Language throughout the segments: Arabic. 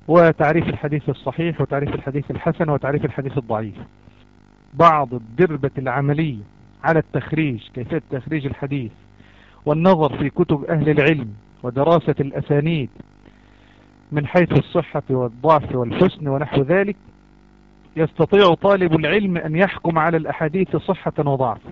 وتعريف الحديث الصحيح وتعريف الحديث الحسن وتعريف الحديث الضعيف. بعض الدربة العملية على التخريج، كيفية تخريج الحديث، والنظر في كتب أهل العلم ودراسة الأسانيد من حيث الصحة والضعف والحسن ونحو ذلك، يستطيع طالب العلم أن يحكم على الأحاديث صحة وضعف.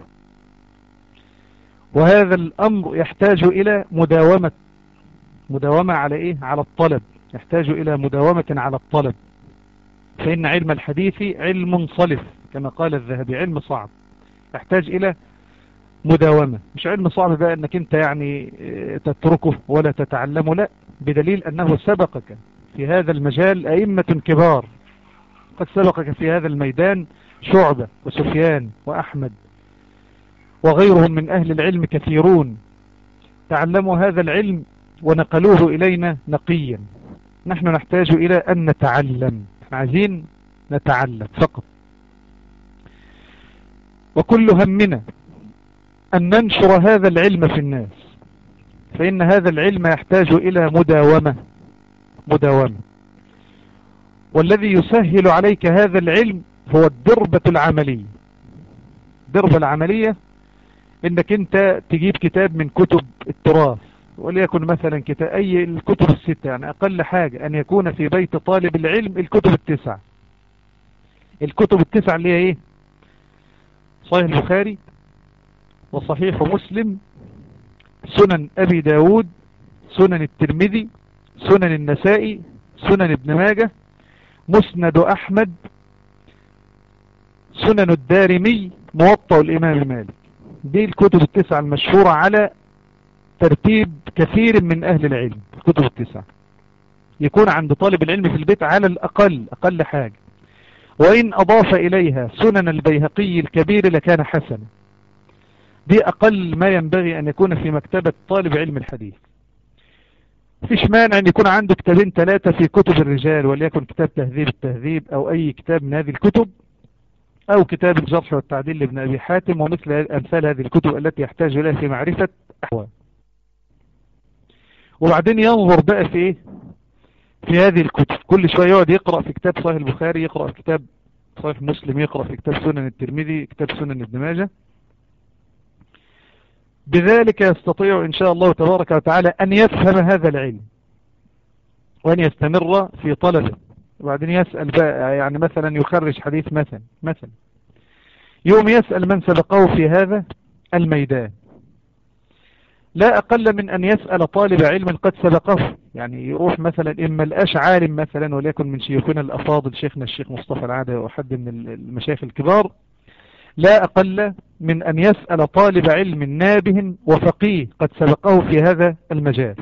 وهذا الأمر يحتاج إلى مداومة على إيه؟ على الطلب، يحتاج إلى مداومة على الطلب. فإن علم الحديث علم صلف كما قال الذهبي، علم صعب يحتاج إلى مداومة. مش علم صعب بقى أنك أنت يعني تتركه ولا تتعلمه، لا، بدليل أنه سبقك في هذا المجال أئمة كبار، قد سبقك في هذا الميدان شعبة وسفيان وأحمد وغيرهم من أهل العلم كثيرون تعلموا هذا العلم ونقلوه إلينا نقيا. نحن نحتاج إلى أن نتعلم، نحن عايزين نتعلم فقط. وكل همنا أن ننشر هذا العلم في الناس، فإن هذا العلم يحتاج إلى مداومة. والذي يسهل عليك هذا العلم هو الدربة العملية. الدربة العملية إنك أنت تجيب كتاب من كتب التراث، وليكن مثلا كتاب أي الكتب الستة، يعني أقل حاجة أن يكون في بيت طالب العلم الكتب التسعة. الكتب التسعة اللي هي إيه؟ صحيح البخاري وصحيح مسلم، سنن أبي داود، سنن الترمذي، سنن النسائي، سنن ابن ماجه، مسند أحمد، سنن الدارمي، موطأ الإمام مالك. دي الكتب التسعة المشهورة على ترتيب كثير من أهل العلم. الكتب التسعة يكون عند طالب العلم في البيت على الأقل، أقل حاجة. وإن أضاف إليها سنن البيهقي الكبير لكان حسنا. دي أقل ما ينبغي أن يكون في مكتبة طالب علم الحديث. فيش مانع أن يكون عنده كتابين ثلاثة في كتب الرجال، وليكن كتاب تهذيب التهذيب أو أي كتاب من هذه الكتب، أو كتاب الجرح والتعديل لابن أبي حاتم، ومثل أمثال هذه الكتب التي يحتاج إليها في معرفة أحوال. وبعدين ينظر بقى في إيه؟ في هذه الكتب. كل شوية يقعد يقرأ في كتاب صحيح البخاري، يقرأ في كتاب صحيح مسلم، يقرأ في كتاب سنن الترمذي، كتاب سنن ابن ماجه. بذلك يستطيع إن شاء الله تبارك وتعالى أن يفهم هذا العلم وأن يستمر في طلبه. وبعدين يسأل بقى، يعني مثلا يخرج حديث مثلا يوم يسأل من سبقه في هذا الميدان، لا أقل من أن يسأل طالب علم قد سبقه. يعني يروح مثلا إما الأشعار مثلا، وليكن من شيوخنا الأفاضل شيخنا الشيخ مصطفى العادة وحد من المشايخ الكبار، لا أقل من أن يسأل طالب علم نابه وفقيه قد سبقه في هذا المجال.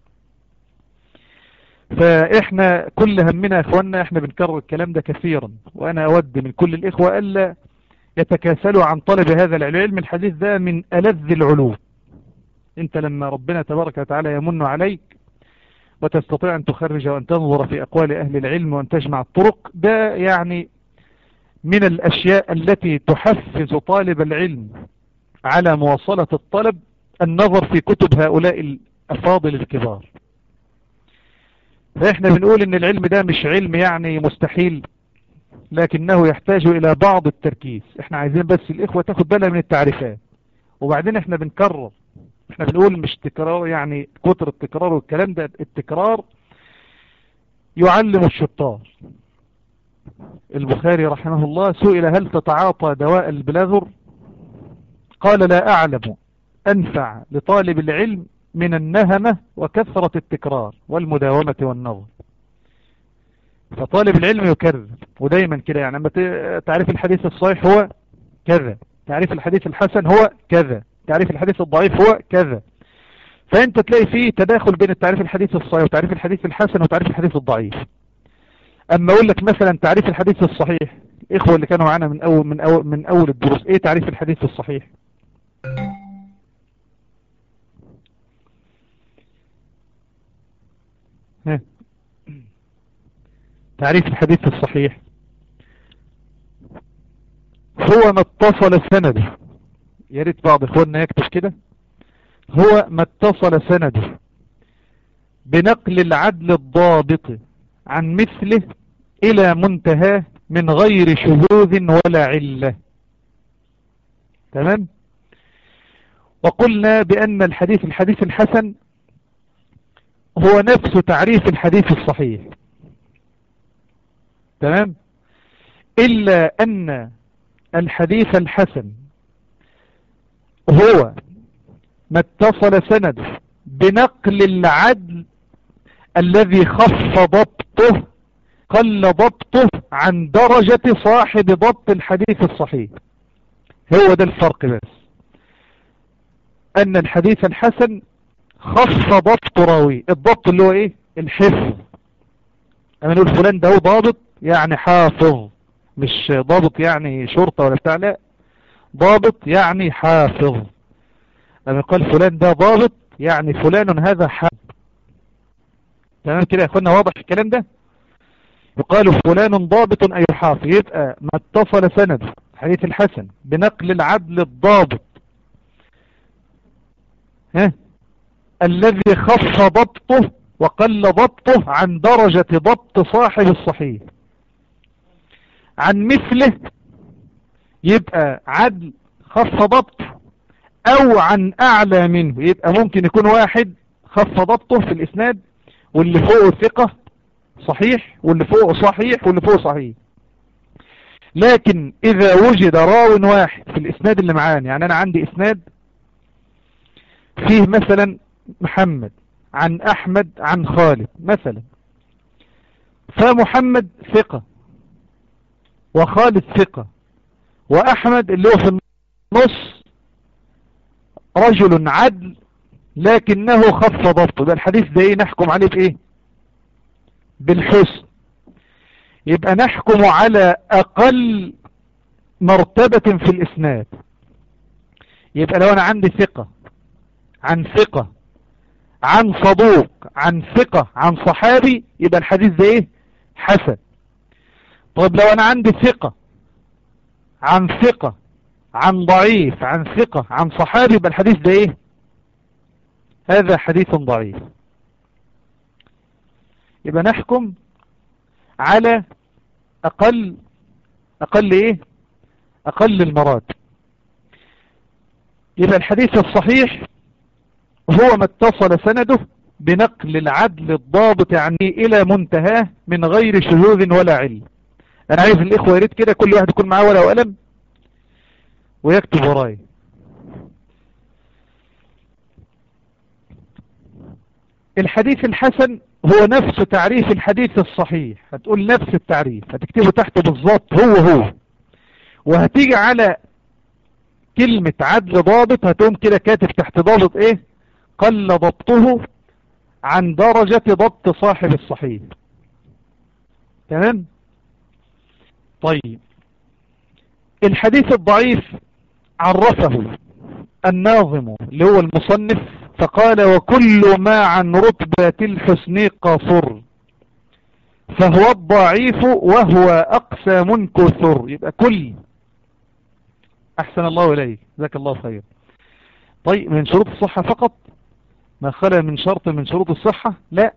فإحنا كل همنا إخواننا، إحنا بنكرر الكلام ده كثيرا، وأنا أود من كل الإخوة ألا يتكاسلوا عن طلب هذا العلم. الحديث ده من ألذ العلوم. أنت لما ربنا تبارك وتعالى يمن عليك وتستطيع أن تخرج وأن تنظر في أقوال أهل العلم وأن تجمع الطرق، ده يعني من الأشياء التي تحفز طالب العلم على مواصلة الطلب، النظر في كتب هؤلاء الأفاضل الكبار. فإحنا بنقول إن العلم ده مش علم يعني مستحيل، لكنه يحتاج إلى بعض التركيز. إحنا عايزين بس الإخوة تاخد بالها من التعريفات، وبعدين إحنا بنكرر. إحنا بنقول مش تكرار يعني كتر التكرار والكلام ده، التكرار يعلم الشطار. البخاري رحمه الله سئل هل تتعاطى دواء البلاغر؟ قال لا أعلم أنفع لطالب العلم من النهمة وكثرة التكرار والمداومة والنظر. فطالب العلم يكرر، ودايما كده. يعني لما تعريف الحديث الصحيح هو كذا، تعريف الحديث الحسن هو كذا، تعريف الحديث الضعيف هو كذا. فأنت تلاقي فيه تداخل بين التعريف الحديث الصحيح وتعريف الحديث الحسن وتعريف الحديث الضعيف. أما أقول لك مثلا تعريف الحديث الصحيح، الإخوة اللي كانوا معنا من أول الدروس، إيه تعريف الحديث الصحيح؟ تعريف الحديث الصحيح هو ما اتصل سنده. يا ريت بعض اخواننا يكتب كده، هو ما اتصل سنده بنقل العدل الضابط عن مثله إلى منتهى من غير شذوذ ولا علة. تمام. وقلنا بأن الحديث الحسن هو نفس تعريف الحديث الصحيح. تمام. إلا أن الحديث الحسن هو ما اتصل سنده بنقل العدل الذي خف ضبطه قل ضبطه عن درجة صاحب ضبط الحديث الصحيح. هو ده الفرق بس، أن الحديث الحسن خف ضبط راوي. الضبط اللي هو إيه؟ الحفظ. أما نقول فلان ده هو ضابط يعني حافظ، مش ضابط يعني شرطة ولا بتاع، لا، ضابط يعني حافظ. لما يقال فلان ده ضابط يعني فلان هذا حافظ. تمام كده يا اخوانا، واضح الكلام ده؟ يقال فلان ضابط أي حافظ. يبقى ما اتصل سند حديث الحسن بنقل العدل الضابط الذي خف ضبطه وقل ضبطه عن درجة ضبط صاحب الصحيح عن مثله، يبقى عدل خف ضبطه، او عن اعلى منه. يبقى ممكن يكون واحد خف ضبطه في الاسناد واللي فوقه ثقة صحيح واللي فوقه صحيح واللي فوقه صحيح، لكن اذا وجد راو واحد في الاسناد اللي معانا، يعني انا عندي اسناد فيه مثلا محمد عن احمد عن خالد مثلا، فمحمد ثقة وخالد ثقة واحمد اللي هو في النص رجل عدل لكنه خف ضبطه. يبقى الحديث ده ايه؟ نحكم عليه بايه؟ بالحسن. يبقى نحكم على اقل مرتبة في الاسناد. يبقى لو انا عندي ثقة عن ثقة عن صدوق عن ثقة عن صحابي، يبقى الحديث ده ايه؟ حسن. طيب لو انا عندي ثقة عن ثقة عن ضعيف عن ثقة عن صحابي، يبقى الحديث ده ايه؟ هذا حديث ضعيف. يبقى نحكم على اقل ايه؟ اقل المراتب. يبقى الحديث الصحيح هو ما اتصل سنده بنقل العدل الضابط عنه الى منتهاه من غير شذوذ ولا علة. انا عايز الاخوة يريد كده كل واحد يكون معاه ورقة وقلم ويكتب وراي. الحديث الحسن هو نفس تعريف الحديث الصحيح. هتقول نفس التعريف، هتكتبه تحت بالظبط هو، وهتيجي على كلمة عدل ضابط هتقوم كده كاتب تحت ضابط ايه؟ قل ضبطه عن درجة ضبط صاحب الصحيح. تمام. طيب الحديث الضعيف عرفه الناظم اللي هو المصنف فقال: وكل ما عن رتبة الحسن قاصر فهو الضعيف وهو أقسام كثر. يبقى كل، أحسن الله إليك، جزاك الله خير. طيب من شروط الصحة فقط؟ ما خلا من شرط من شروط الصحة؟ لا،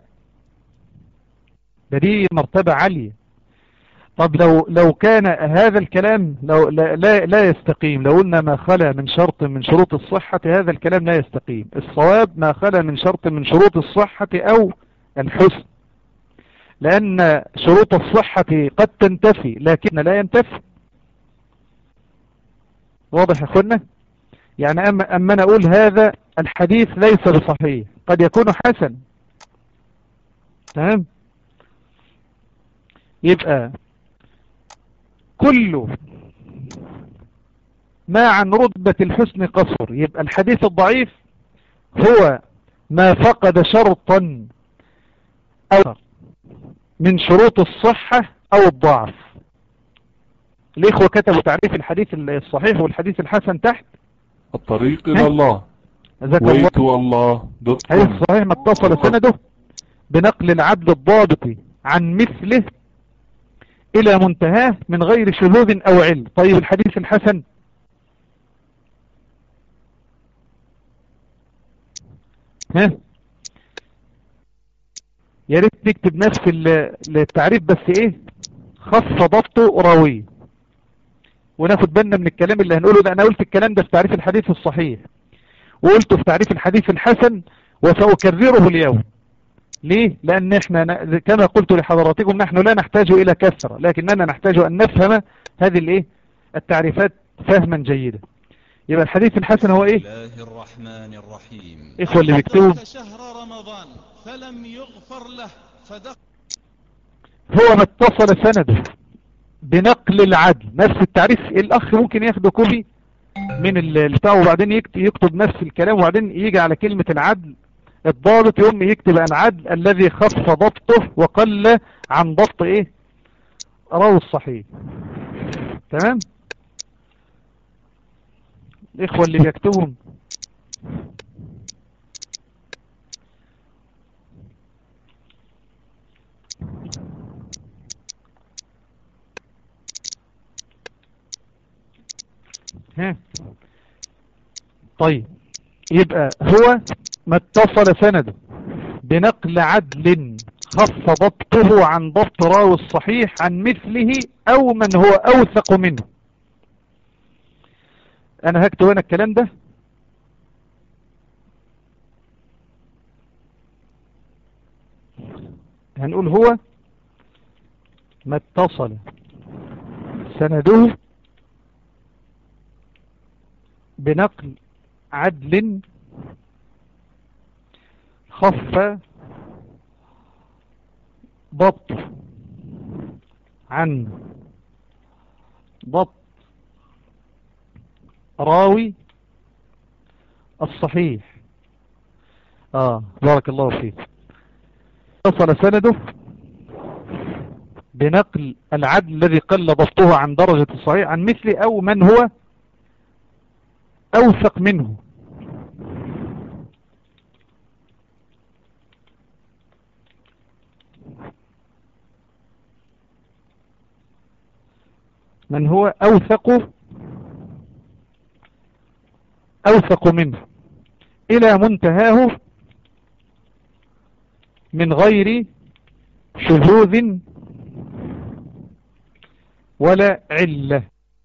ده دي مرتبة عالية. طب لو كان هذا الكلام لا يستقيم. لو قلنا ما خلا من شرط من شروط الصحة هذا الكلام لا يستقيم. الصواب ما خلا من شرط من شروط الصحة أو الحسن، لأن شروط الصحة قد تنتفي لكن لا ينتفي. واضح يا أخوانا؟ يعني أما أنا أقول هذا الحديث ليس بصحيح، قد يكون حسن. تمام. يبقى كل ما عن رتبة الحسن قصر. يبقى الحديث الضعيف هو ما فقد شرطا أو من شروط الصحة أو الضعف. الإخوة كتبوا تعريف الحديث الصحيح والحديث الحسن تحت. الطريق إلى الله ويتو الله دوت كوم. الحديث الصحيح ما اتصل سنده بنقل العدل الضابط عن مثله إلى منتهاه من غير شذوذ أو علة. طيب الحديث الحسن يا ريت نكتب نفس التعريف بس ايه خف ضبطه راوي، وناخد بالنا من الكلام اللي هنقوله ده. انا قلت الكلام ده في تعريف الحديث الصحيح، وقلته في تعريف الحديث الحسن، وسأكرره اليوم. ليه؟ لأن احنا كما قلت لحضراتكم نحن لا نحتاج إلى كثرة، لكننا نحتاج أن نفهم هذه الايه التعريفات فهما جيدا. يبقى الحديث الحسن هو ايه؟ الله الرحمن الرحيم. إخوة اللي بيكتبوا شهر رمضان فلم يغفر له هو ما اتصل سنده بنقل العدل. نفس التعريف الأخ ممكن ياخده كوبي من البتاع وبعدين يكتب نفس الكلام، وبعدين يجي على كلمة العدل الضابط يوم يكتب العدل الذي خف ضبطه وقل عن ضبط ايه راوي الصحيح. تمام. الإخوة اللي بيكتبهم ها طيب، يبقى هو ما اتصل سنده بنقل عدل خف ضبطه عن ضبط راوي الصحيح عن مثله أو من هو أوثق منه. أنا هكتب هنا الكلام ده هنقول هو ما اتصل سنده بنقل عدل خف ضبطه عن ضبط راوي الصحيح. بارك الله فيك. اتصل سنده بنقل العدل الذي قل ضبطه عن درجة الصحيح عن مثل أو من هو أوثق منه. من هو أوثق منه إلى منتهاه من غير شذوذ ولا علة.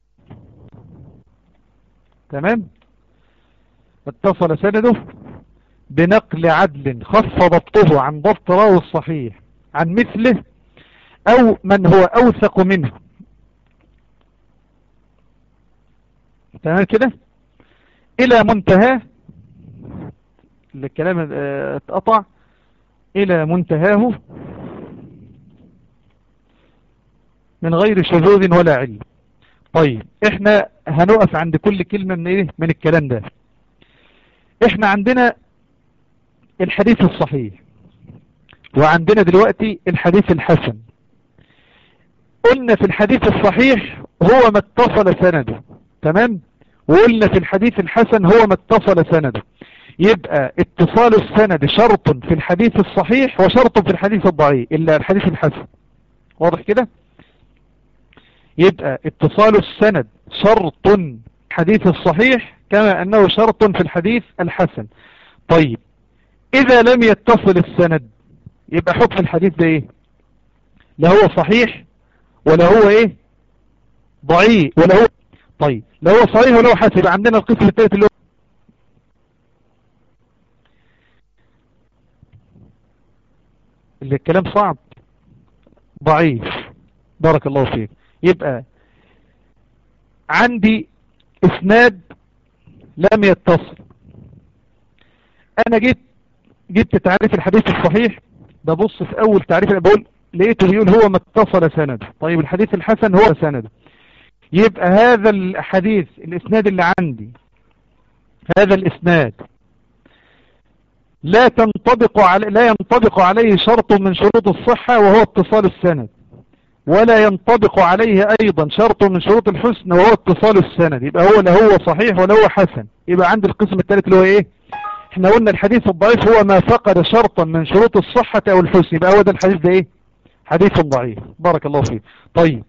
تمام. اتصل سنده بنقل عدل خف ضبطه عن ضبط راوي الصحيح عن مثله أو من هو أوثق منه. تمام كده. إلى منتهى الكلام اتقطع إلى منتهاه من غير شذوذ ولا علة. طيب احنا هنقف عند كل كلمة من ايه من الكلام ده. احنا عندنا الحديث الصحيح وعندنا دلوقتي الحديث الحسن. قلنا في الحديث الصحيح هو ما اتصل سنده. تمام. وقلنا في الحديث الحسن هو ما اتصل سنده. يبقى اتصال السند شرط في الحديث الصحيح وشرط في الحديث الضعيف إلا الحديث الحسن. واضح كده. يبقى اتصال السند شرط في الحديث الصحيح كما أنه شرط في الحديث الحسن. طيب إذا لم يتصل السند يبقى حكم الحديث ده إيه؟ لا هو صحيح ولا هو إيه ضعيف ولا هو. طيب لا هو صحيح ولا هو حسن. يبقى عندنا القسم الثالث اللي هو اللي الكلام صعب ضعيف. بارك الله فيك. يبقى عندي اسناد لم يتصل. انا جبت تعريف الحديث الصحيح. ببص في اول تعريف اللي بقول لقيته بيقول هو ما اتصل سنده. طيب الحديث الحسن هو سنده. يبقى هذا الحديث الاسناد اللي عندي هذا الاسناد لا ينطبق عليه شرط من شروط الصحة وهو اتصال السند، ولا ينطبق عليه ايضا شرط من شروط الحسن وهو اتصال السند. يبقى هو لا هو صحيح ولا هو حسن. يبقى عند القسم الثالث اللي هو ايه؟ احنا قلنا الحديث الضعيف هو ما فقد شرطا من شروط الصحة او الحسن. يبقى هو ده الحديث ده ايه؟ حديث ضعيف. بارك الله فيك. طيب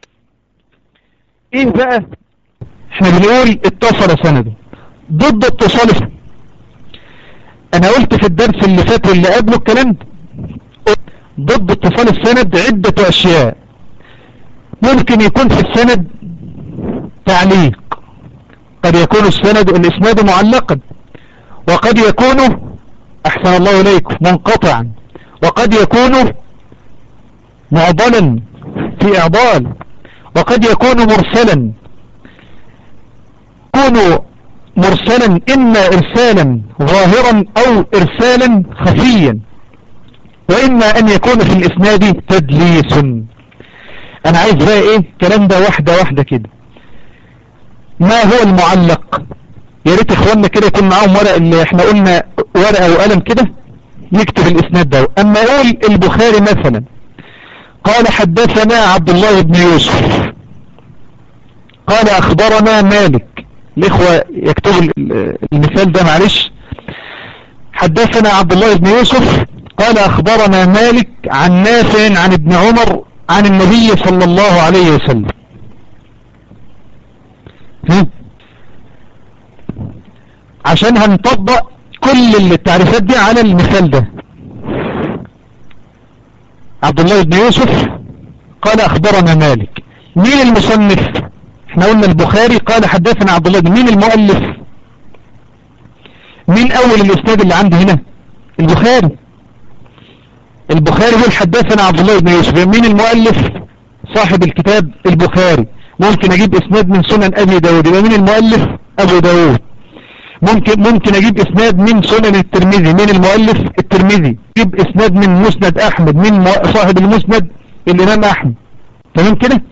ايه بقى؟ احنا بنقول اتصل سنده ضد اتصال. انا قلت في الدرس اللي فات واللي قبله الكلام ده. ضد اتصال السند عدة أشياء. ممكن يكون في السند تعليق، قد يكون الإسناد معلقا، وقد يكون أحسن الله إليكم منقطعا، وقد يكون معضلا في إعضال، وقد يكون مرسلا. يكون مرسلا إما إرسالا ظاهرا أو إرسالا خفيا، وإما أن يكون في الإسناد تدليس. أنا عايز بقى إيه كلام ده واحدة واحدة كده. ما هو المعلق؟ يا ريت إخواننا كده يكون معاهم ورق، اللي احنا قلنا ورقة وقلم كده يكتب الإسناد ده. أما أقول البخاري مثلا قال حدثنا عبد الله بن يوسف قال أخبرنا مالك، الإخوة يكتبوا المثال ده معلش. حدثنا عبد الله بن يوسف قال أخبرنا مالك عن نافع عن ابن عمر عن النبي صلى الله عليه وسلم. عشان هنطبق كل التعريفات دي على المثال ده. عبد الله بن يوسف قال أخبرنا مالك. مين المصنف؟ احنا قلنا البخاري قال حدثنا عبد الله بن. مين المؤلف؟ مين أول الإسناد اللي عندي هنا؟ البخاري. البخاري هو حدثنا عبد الله بن يوسف. مين المؤلف؟ صاحب الكتاب البخاري. ممكن أجيب إسناد من سنن أبي داود، يبقى مين المؤلف؟ أبو داود. ممكن أجيب إسناد من سنن الترمذي. مين المؤلف؟ الترمذي. أجيب إسناد من مسند أحمد. مين صاحب المسند؟ الإمام أحمد. تمام كده؟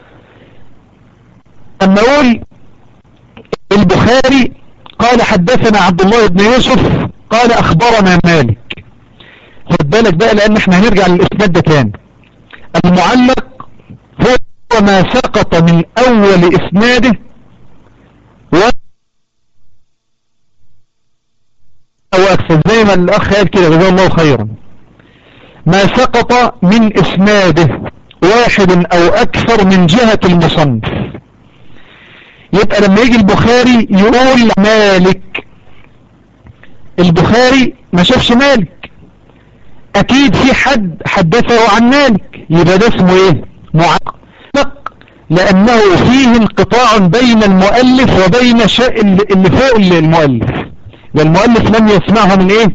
أما أقول البخاري قال حدثنا عبد الله بن يوسف قال أخبرنا مالك، خد بالك بقى لأن احنا هنرجع للإسناد ده تاني. المعلق هو ما سقط من أول إسناده أو أكثر، زي ما الأخ قال كده جزاه الله خيرا. ما سقط من إسناده واحد أو أكثر من جهة المصنف. يبقى لما يجي البخاري يقول مالك، البخاري ما شافش مالك، أكيد في حد حدثه عن مالك، يبقى ده اسمه إيه؟ معلق، لأنه فيه انقطاع بين المؤلف وبين اللي فوق المؤلف. والمؤلف لم يسمعه من إيه؟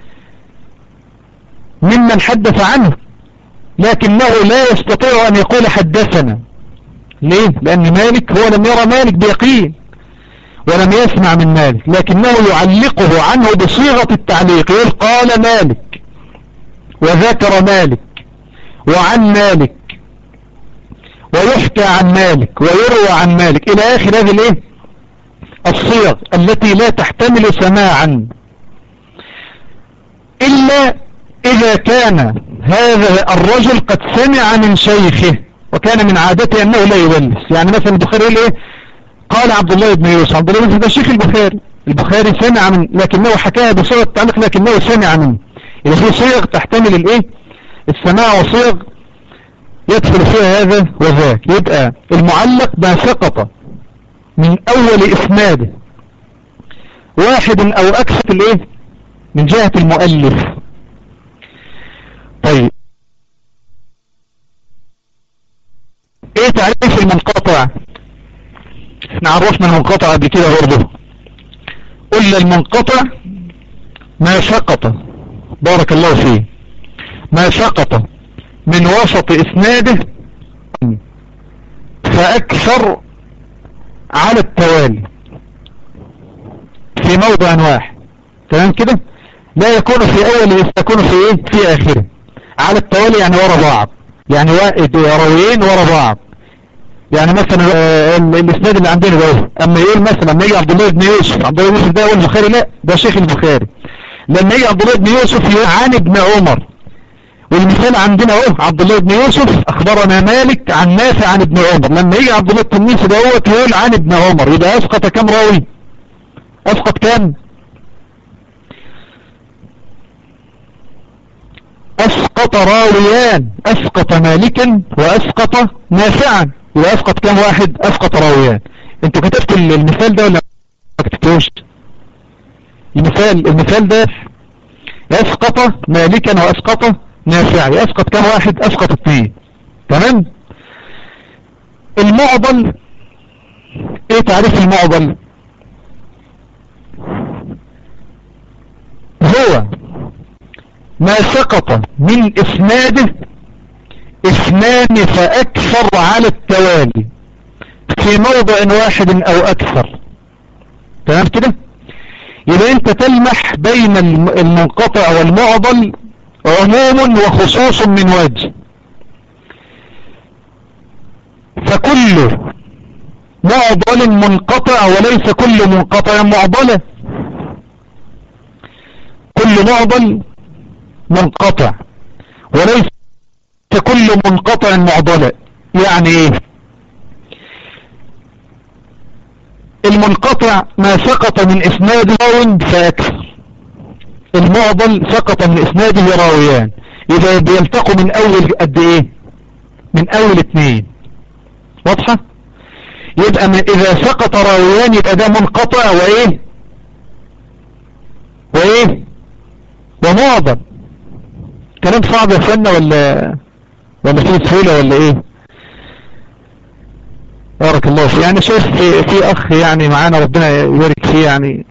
ممن حدث عنه، لكنه لا يستطيع أن يقول حدثنا. ليه؟ لأن مالك هو لم يرى مالك بيقين ولم يسمع من مالك، لكنه يعلقه عنه بصيغة التعليق، يقول قال مالك وذكر مالك وعن مالك ويحكى عن مالك ويروى عن مالك إلى آخر هذه الايه الصيغ التي لا تحتمل سماعا، إلا إذا كان هذا الرجل قد سمع من شيخه وكان من عادته أنه لا يدلس. يعني مثلا البخاري يقول إيه؟ قال عبد الله بن يوسف. عبد الله بن يوسف ده شيخ البخاري سمع من، لكنه حكاها بصيغة التعليق لكنه سمع منه. إذا في صيغ تحتمل الايه السماع وصيغ يدخل فيها هذا وذاك. يبقى المعلق ما سقط من أول إسناده واحد أو أكثر الايه من جهة المؤلف. طيب ايه تعريف المنقطع؟ احنا عرفنا المنقطع قبل كده برضه. قلنا المنقطع ما سقط، بارك الله فيه، ما سقط من وسط اسناده فاكثر على التوالي في موضع واحد. تمام كده؟ لا يكون في اول، يكون في ايه؟ في اخره على التوالي، يعني ورا بعض، يعني راويين ورا بعض. يعني مثلا الاسناد اللي عندنا ده، اما يقول مثلا لما يجي عبد الله بن يوسف، عبد الله بن يوسف ده هو البخاري؟ لا، ده شيخ البخاري. لما يجي عبد الله بن يوسف يقول عن ابن عمر، والمثال عندنا اهو عبد الله بن يوسف اخبرنا مالك عن نافع عن ابن عمر. لما يجي عبد الله التنيسي ده هو يقول عن ابن عمر، يبقى اسقط كم راوي؟ اسقط كم؟ اسقط راويان، اسقط مالكا واسقط نافعا، يبقى اسقط كم واحد؟ اسقط راويان. انتوا كتبتوا المثال ده ولا ما كتبتوش؟ المثال ده اسقط مالكا واسقط نافعة. اسقط كم واحد؟ اسقط 2. تمام. المعضل، ايه تعريف المعضل؟ هو ما سقط من اسناده 2 فاكثر على التوالي في موضع واحد او اكثر. تمام كده؟ يبقى انت تلمح بين المنقطع والمعضل عموم وخصوص من وجه. فكل معضل منقطع وليس كل منقطع معضلة. كل معضل منقطع وليس كل منقطع معضلة. يعني ايه؟ المنقطع ما سقط من اسناده راو فاكثر، المعضل سقط من اسناده راويان، يبقى بيلتقوا من اول قد ايه؟ من اول 2. واضحة؟ يبقى اذا سقط راويان يبقى ده منقطع وايه ومعضل. كلام صعب يا فندم ولا فيه سهولة ولا ايه؟ بارك الله فيه. يعني شايف في اخ يعني معانا ربنا يبارك فيه، يعني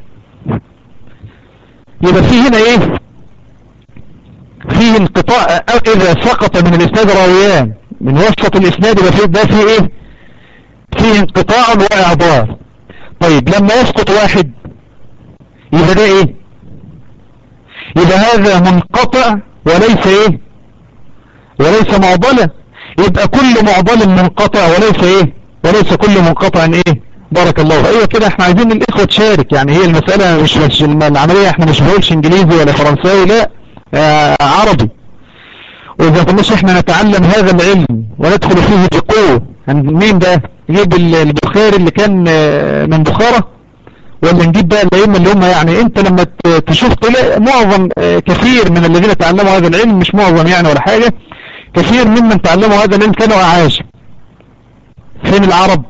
يبقى فيه هنا ايه؟ فيه انقطاع. اذا سقط من الاسناد راويان من وسط الاسناد يبقى فيه ده فيه ايه؟ فيه انقطاع واعضال. طيب لما يسقط واحد يبقى ده ايه؟ يبقى هذا منقطع وليس ايه؟ وليس معضلة. يبقى كل معضل منقطع وليس ايه؟ وليس كل منقطع ايه؟ بارك الله. ايوه كده، احنا عايزين الاخوة تشارك. يعني هي المسألة مش العملية، احنا مش بنقولش انجليزي ولا فرنساوي، لا عربي. واذا كناش احنا نتعلم هذا العلم وندخل فيه بقوة، مين ده؟ نجيب البخاري اللي كان من بخارى، ولا نجيب بقى الائمه اللي هم يعني انت لما تشوف تلاقي معظم كثير من الذين تعلموا هذا العلم، مش معظم يعني ولا حاجة، كثير ممن تعلموا هذا العلم كانوا اعاجم. فين العرب؟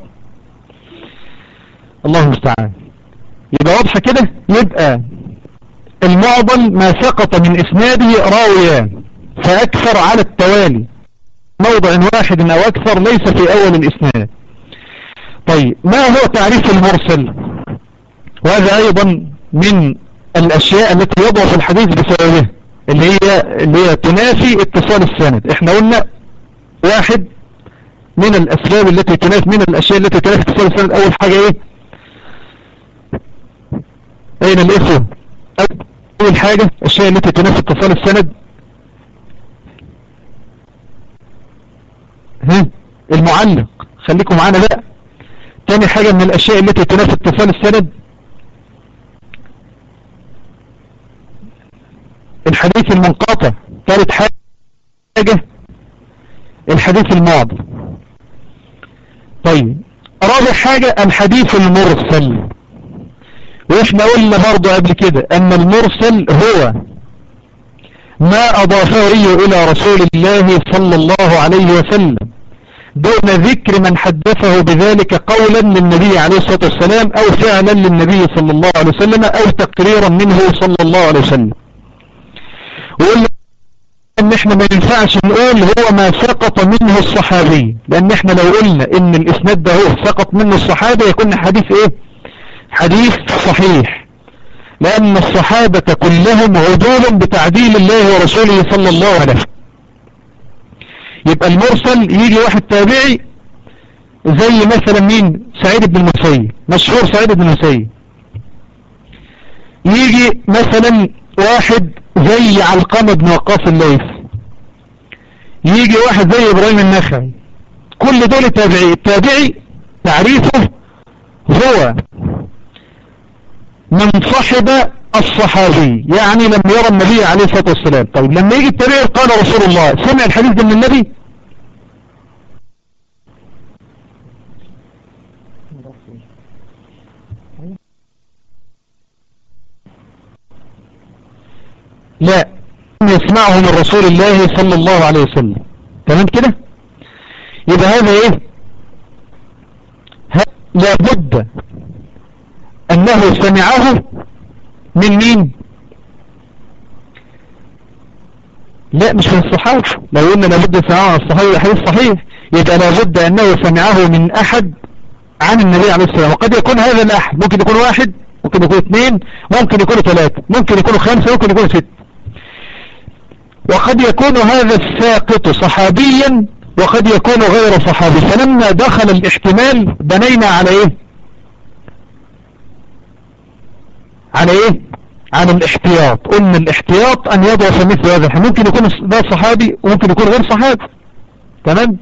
الله المستعان. يبقى واضحة كده. يبقى المعضل ما سقط من اسناده راويان فاكثر على التوالي موضع واحد او اكثر ليس في اول الاسناد. طيب ما هو تعريف المرسل؟ وهذا ايضا من الاشياء التي يضعف الحديث بسببها، اللي هي تنافي اتصال السند. احنا قلنا واحد من الاسباب التي تنافي، من الاشياء التي تنافي اتصال السند، اول حاجة ايه؟ اين الاخوة؟ اول حاجة الشيء التي تنافي اتصال السند المعلق. خليكم معانا بقى. تاني حاجة من الاشياء التي تنافي اتصال السند الحديث المنقطع. ثالث حاجة الحديث المعضل. طيب رابع حاجة الحديث المرسل. واحنا قلنا برضو قبل كده ان المرسل هو ما اضافه الى رسول الله صلى الله عليه وسلم دون ذكر من حدثه بذلك قولا للنبي عليه الصلاة والسلام او فعلا للنبي صلى الله عليه وسلم او تقريرا منه صلى الله عليه وسلم. وقلنا ان احنا ما ينفعش نقول هو ما سقط منه الصحابي، لان احنا لو قلنا ان الاسناد ده هو سقط منه الصحابة يكون حديث ايه؟ حديث صحيح، لأن الصحابة كلهم عدول بتعديل الله ورسوله صلى الله عليه وسلم. يبقى المرسل يجي واحد تابعي زي مثلا مين؟ سعيد بن المسيب، مشهور سعيد بن المسيب. يجي مثلا واحد زي علقمة بن وقاص الليث، يجي واحد زي إبراهيم النخعي. كل دول تابعي. التابعي تعريفه هو من صحب الصحابي، يعني لم يرى النبي عليه الصلاة والسلام. طيب لما يجي التابعي قال رسول الله، سمع الحديث ده من النبي؟ لا، يسمعه من رسول الله صلى الله عليه وسلم. تمام كده؟ يبقى هذا ايه؟ لابد انه سمعه من مين؟ لا مش من الصحابة. لو قلنا لابد سماعه من الصحابي الحديث صحيح، يبقى لابد أنه سمعه من أحد عن النبي عليه السلام. وقد يكون هذا الأحد ممكن يكون واحد، ممكن يكون اثنين، ممكن يكونوا ثلاثة، ممكن يكونوا خمسة، ممكن يكونوا ستة. وقد يكون هذا الساقط صحابيا وقد يكون غير صحابي. فلما دخل الاحتمال بنينا على ايه؟ على ايه؟ على الاحتياط. قلنا الاحتياط ان يضعف مثل هذا الحديث، ممكن يكون ده صحابي وممكن يكون غير صحابي. تمام.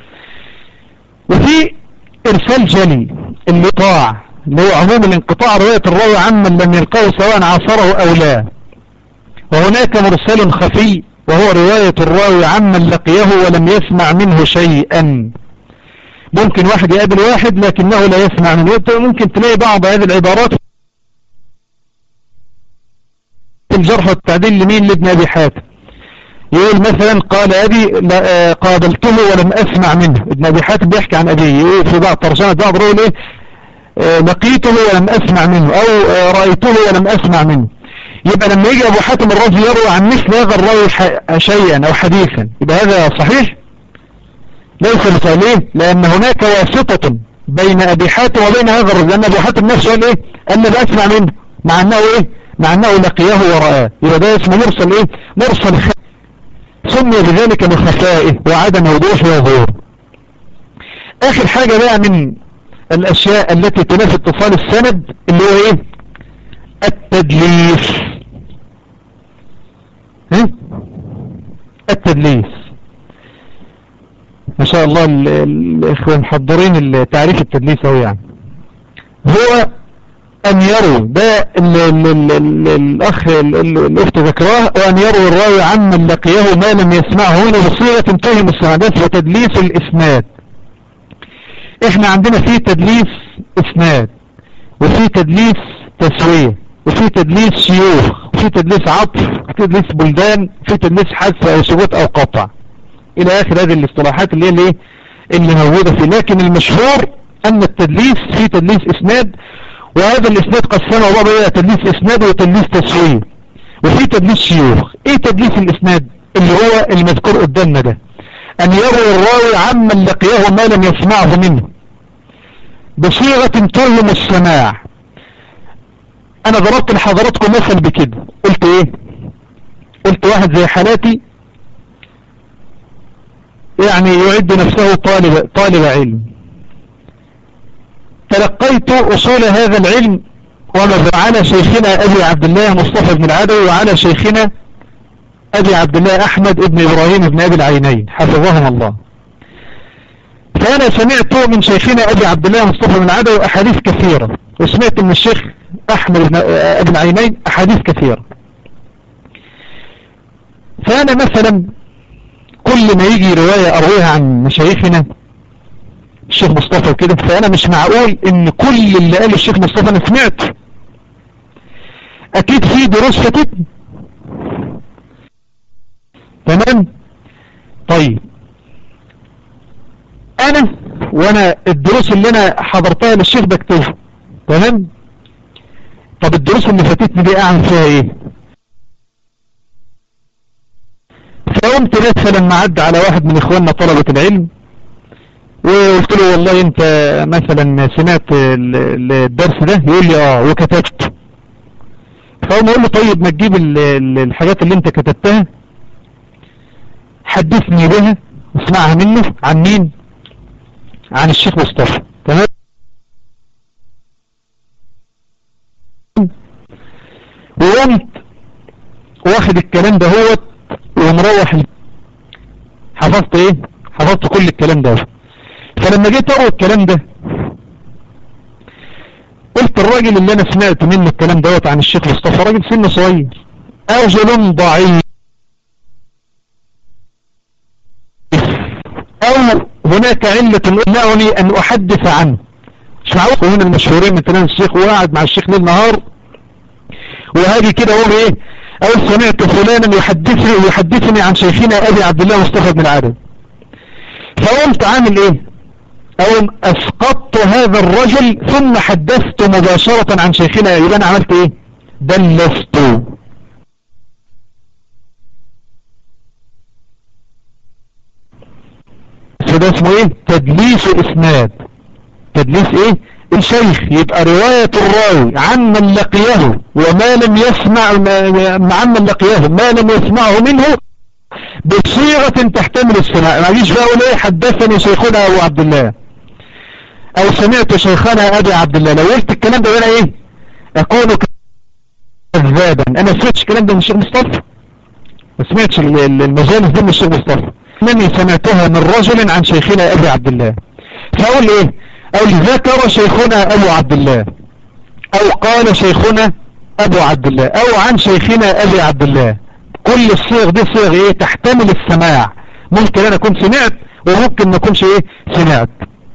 وفي ارسال جلي الانقطاع، اللي هو عموم الانقطاع رواية الراوي عمن لم يلقاه سواء عاصره او لا. وهناك مرسل خفي وهو رواية الراوي عمن لقيه ولم يسمع منه شيئا. ممكن واحد يقابل واحد لكنه لا يسمع منه. ممكن تلاقي بعض هذه العبارات في الجرح والتعديل لمين؟ لابن أبي حاتم. يقول مثلا قال أبي قابلته ولم أسمع منه. ابن أبي حاتم بيحكي عن أبيه، يقول في بعض ترجمة بعض رأيه ايه؟ لقيته ولم أسمع منه، أو رأيته ولم أسمع منه. يبقى لما يجي أبو حاتم الرازي يروي عن مثل هذا الراوي شيئا أو حديثا، يبقى هذا صحيح؟ ليس بصحيح، لأن هناك واسطة بين أبي حاتم وبين هذا الرجل. لأن أبو حاتم نفسه قال إيه؟ أنا لا أسمع منه، مع أنه إيه؟ مع أنه لقيه ورآه. يبقى ده اسمه مرسل إيه؟ مرسل سمي بذلك لخفائه وعدم وضوحه وظهوره. آخر حاجة بقى من الأشياء التي تنافي اتصال السند اللي هو إيه؟ التدليس. التدليس ما شاء الله الإخوة محضرين تعريف التدليس أهو. يعني هو أن يروي ده الأخت ذكراه، وأن يروي الراوي عمن لقيه ما لم يسمعه هنا بصيغة تنتهم السندات وتدليس الإسناد. احنا عندنا فيه تدليس إسناد، وفي تدليس تسوية، وفي تدليس شيوخ، وفي تدليس عطف، وفي تدليس بلدان، وفي تدليس حذف أو ثبوت أو قطع إلى آخر هذه الاصطلاحات اللي موجودة فيه. لكن المشهور أن التدليس فيه تدليس إسناد، وهذا الإسناد قسمه بعض إلى تدليس إسناد وتدليس تسوية، وفي تدليس شيوخ. إيه تدليس الإسناد؟ اللي هو المذكور قدامنا ده، أن يروي الراوي عمن لقيه ما لم يسمعه منه بصيغة توهم السماع. أنا ضربت لحضراتكم مثل بكده، قلت إيه؟ قلت واحد زي حالاتي يعني يعد نفسه طالب علم، تلقيت أصول هذا العلم ومر على شيخنا أبي عبد الله مصطفى بن العدوي وعلى شيخنا أبي عبد الله أحمد ابن إبراهيم بن أبي العينين حفظهم الله. فأنا سمعت من شيخنا أبي عبد الله مصطفى بن العدوي أحاديث كثيرة، وسمعت من الشيخ أحمد بن أبي العينين أحاديث كثيرة. فأنا مثلا كل ما يجي رواية أرويها عن مشايخنا الشيخ مصطفى وكده، فأنا مش معقول إن كل اللي قاله الشيخ مصطفى أنا سمعت. أكيد في دروس فاتتني. تمام. طيب وانا الدروس اللي انا حضرتها للشيخ بكتبها. تمام. طب الدروس اللي فاتتني دي اعمل فيها ايه؟ فقمت مثلا معد على واحد من اخواننا طلبة العلم وقلت له والله انت مثلا سمعت الدرس ده؟ يقول لي وكتبت. فقوم اقول له طيب ما تجيب الحاجات اللي انت كتبتها حدثني بها واسمعها منه. عن مين؟ عن الشيخ مصطفى. تمام. وقمت واخد الكلام ده هو ومروح حفظت ايه؟ حفظت كل الكلام ده. فلما جيت اقرأ الكلام ده قلت الراجل اللي انا سمعت منه الكلام ده عن الشيخ مصطفى راجل سنه صغير، رجل ضعيف، او هناك علة تمنعني ان احدث عنه. مش معقول هنا المشهورين من تلاميذ الشيخ وقاعد مع الشيخ ليل نهار وهاجي كده اقول ايه؟ او سمعت فلانا يحدثني عن شيخنا ابي عبد الله مصطفى بن العدوي. فقمت عامل ايه؟ او اسقطت هذا الرجل ثم حدثت مباشرة عن شيخنا. يبقى انا عملت ايه؟ دلست. ده اسمه ايه؟ تدليس اسناد. تدليس ايه؟ الشيخ يبقى رواية الراوي عمن لقيه وما لم يسمع عمن لقيه ما لم يسمعه منه بصيغة تحتمل السماع. ما يجيش بقى اقول ايه حدثني شيخنا ابو عبد الله او سمعت شيخنا ابي عبد الله. لو قلت الكلام ده انا ايه؟ اكون كذابا. انا ما سمعتش الكلام ده من الشيخ مصطفى، ما سمعتش المجالس دي من الشيخ مصطفى، انني سمعتها من رجل عن شيخنا ابي عبد الله. فاقول ايه؟ او ذكر شيخنا ابو عبد الله او قال شيخنا ابو عبد الله او عن شيخنا ابي عبد الله. كل الصيغ دي صيغ ايه؟ تحتمل السماع. ممكن انا اكون سمعت وممكن ما اكونش ايه؟ سمعت.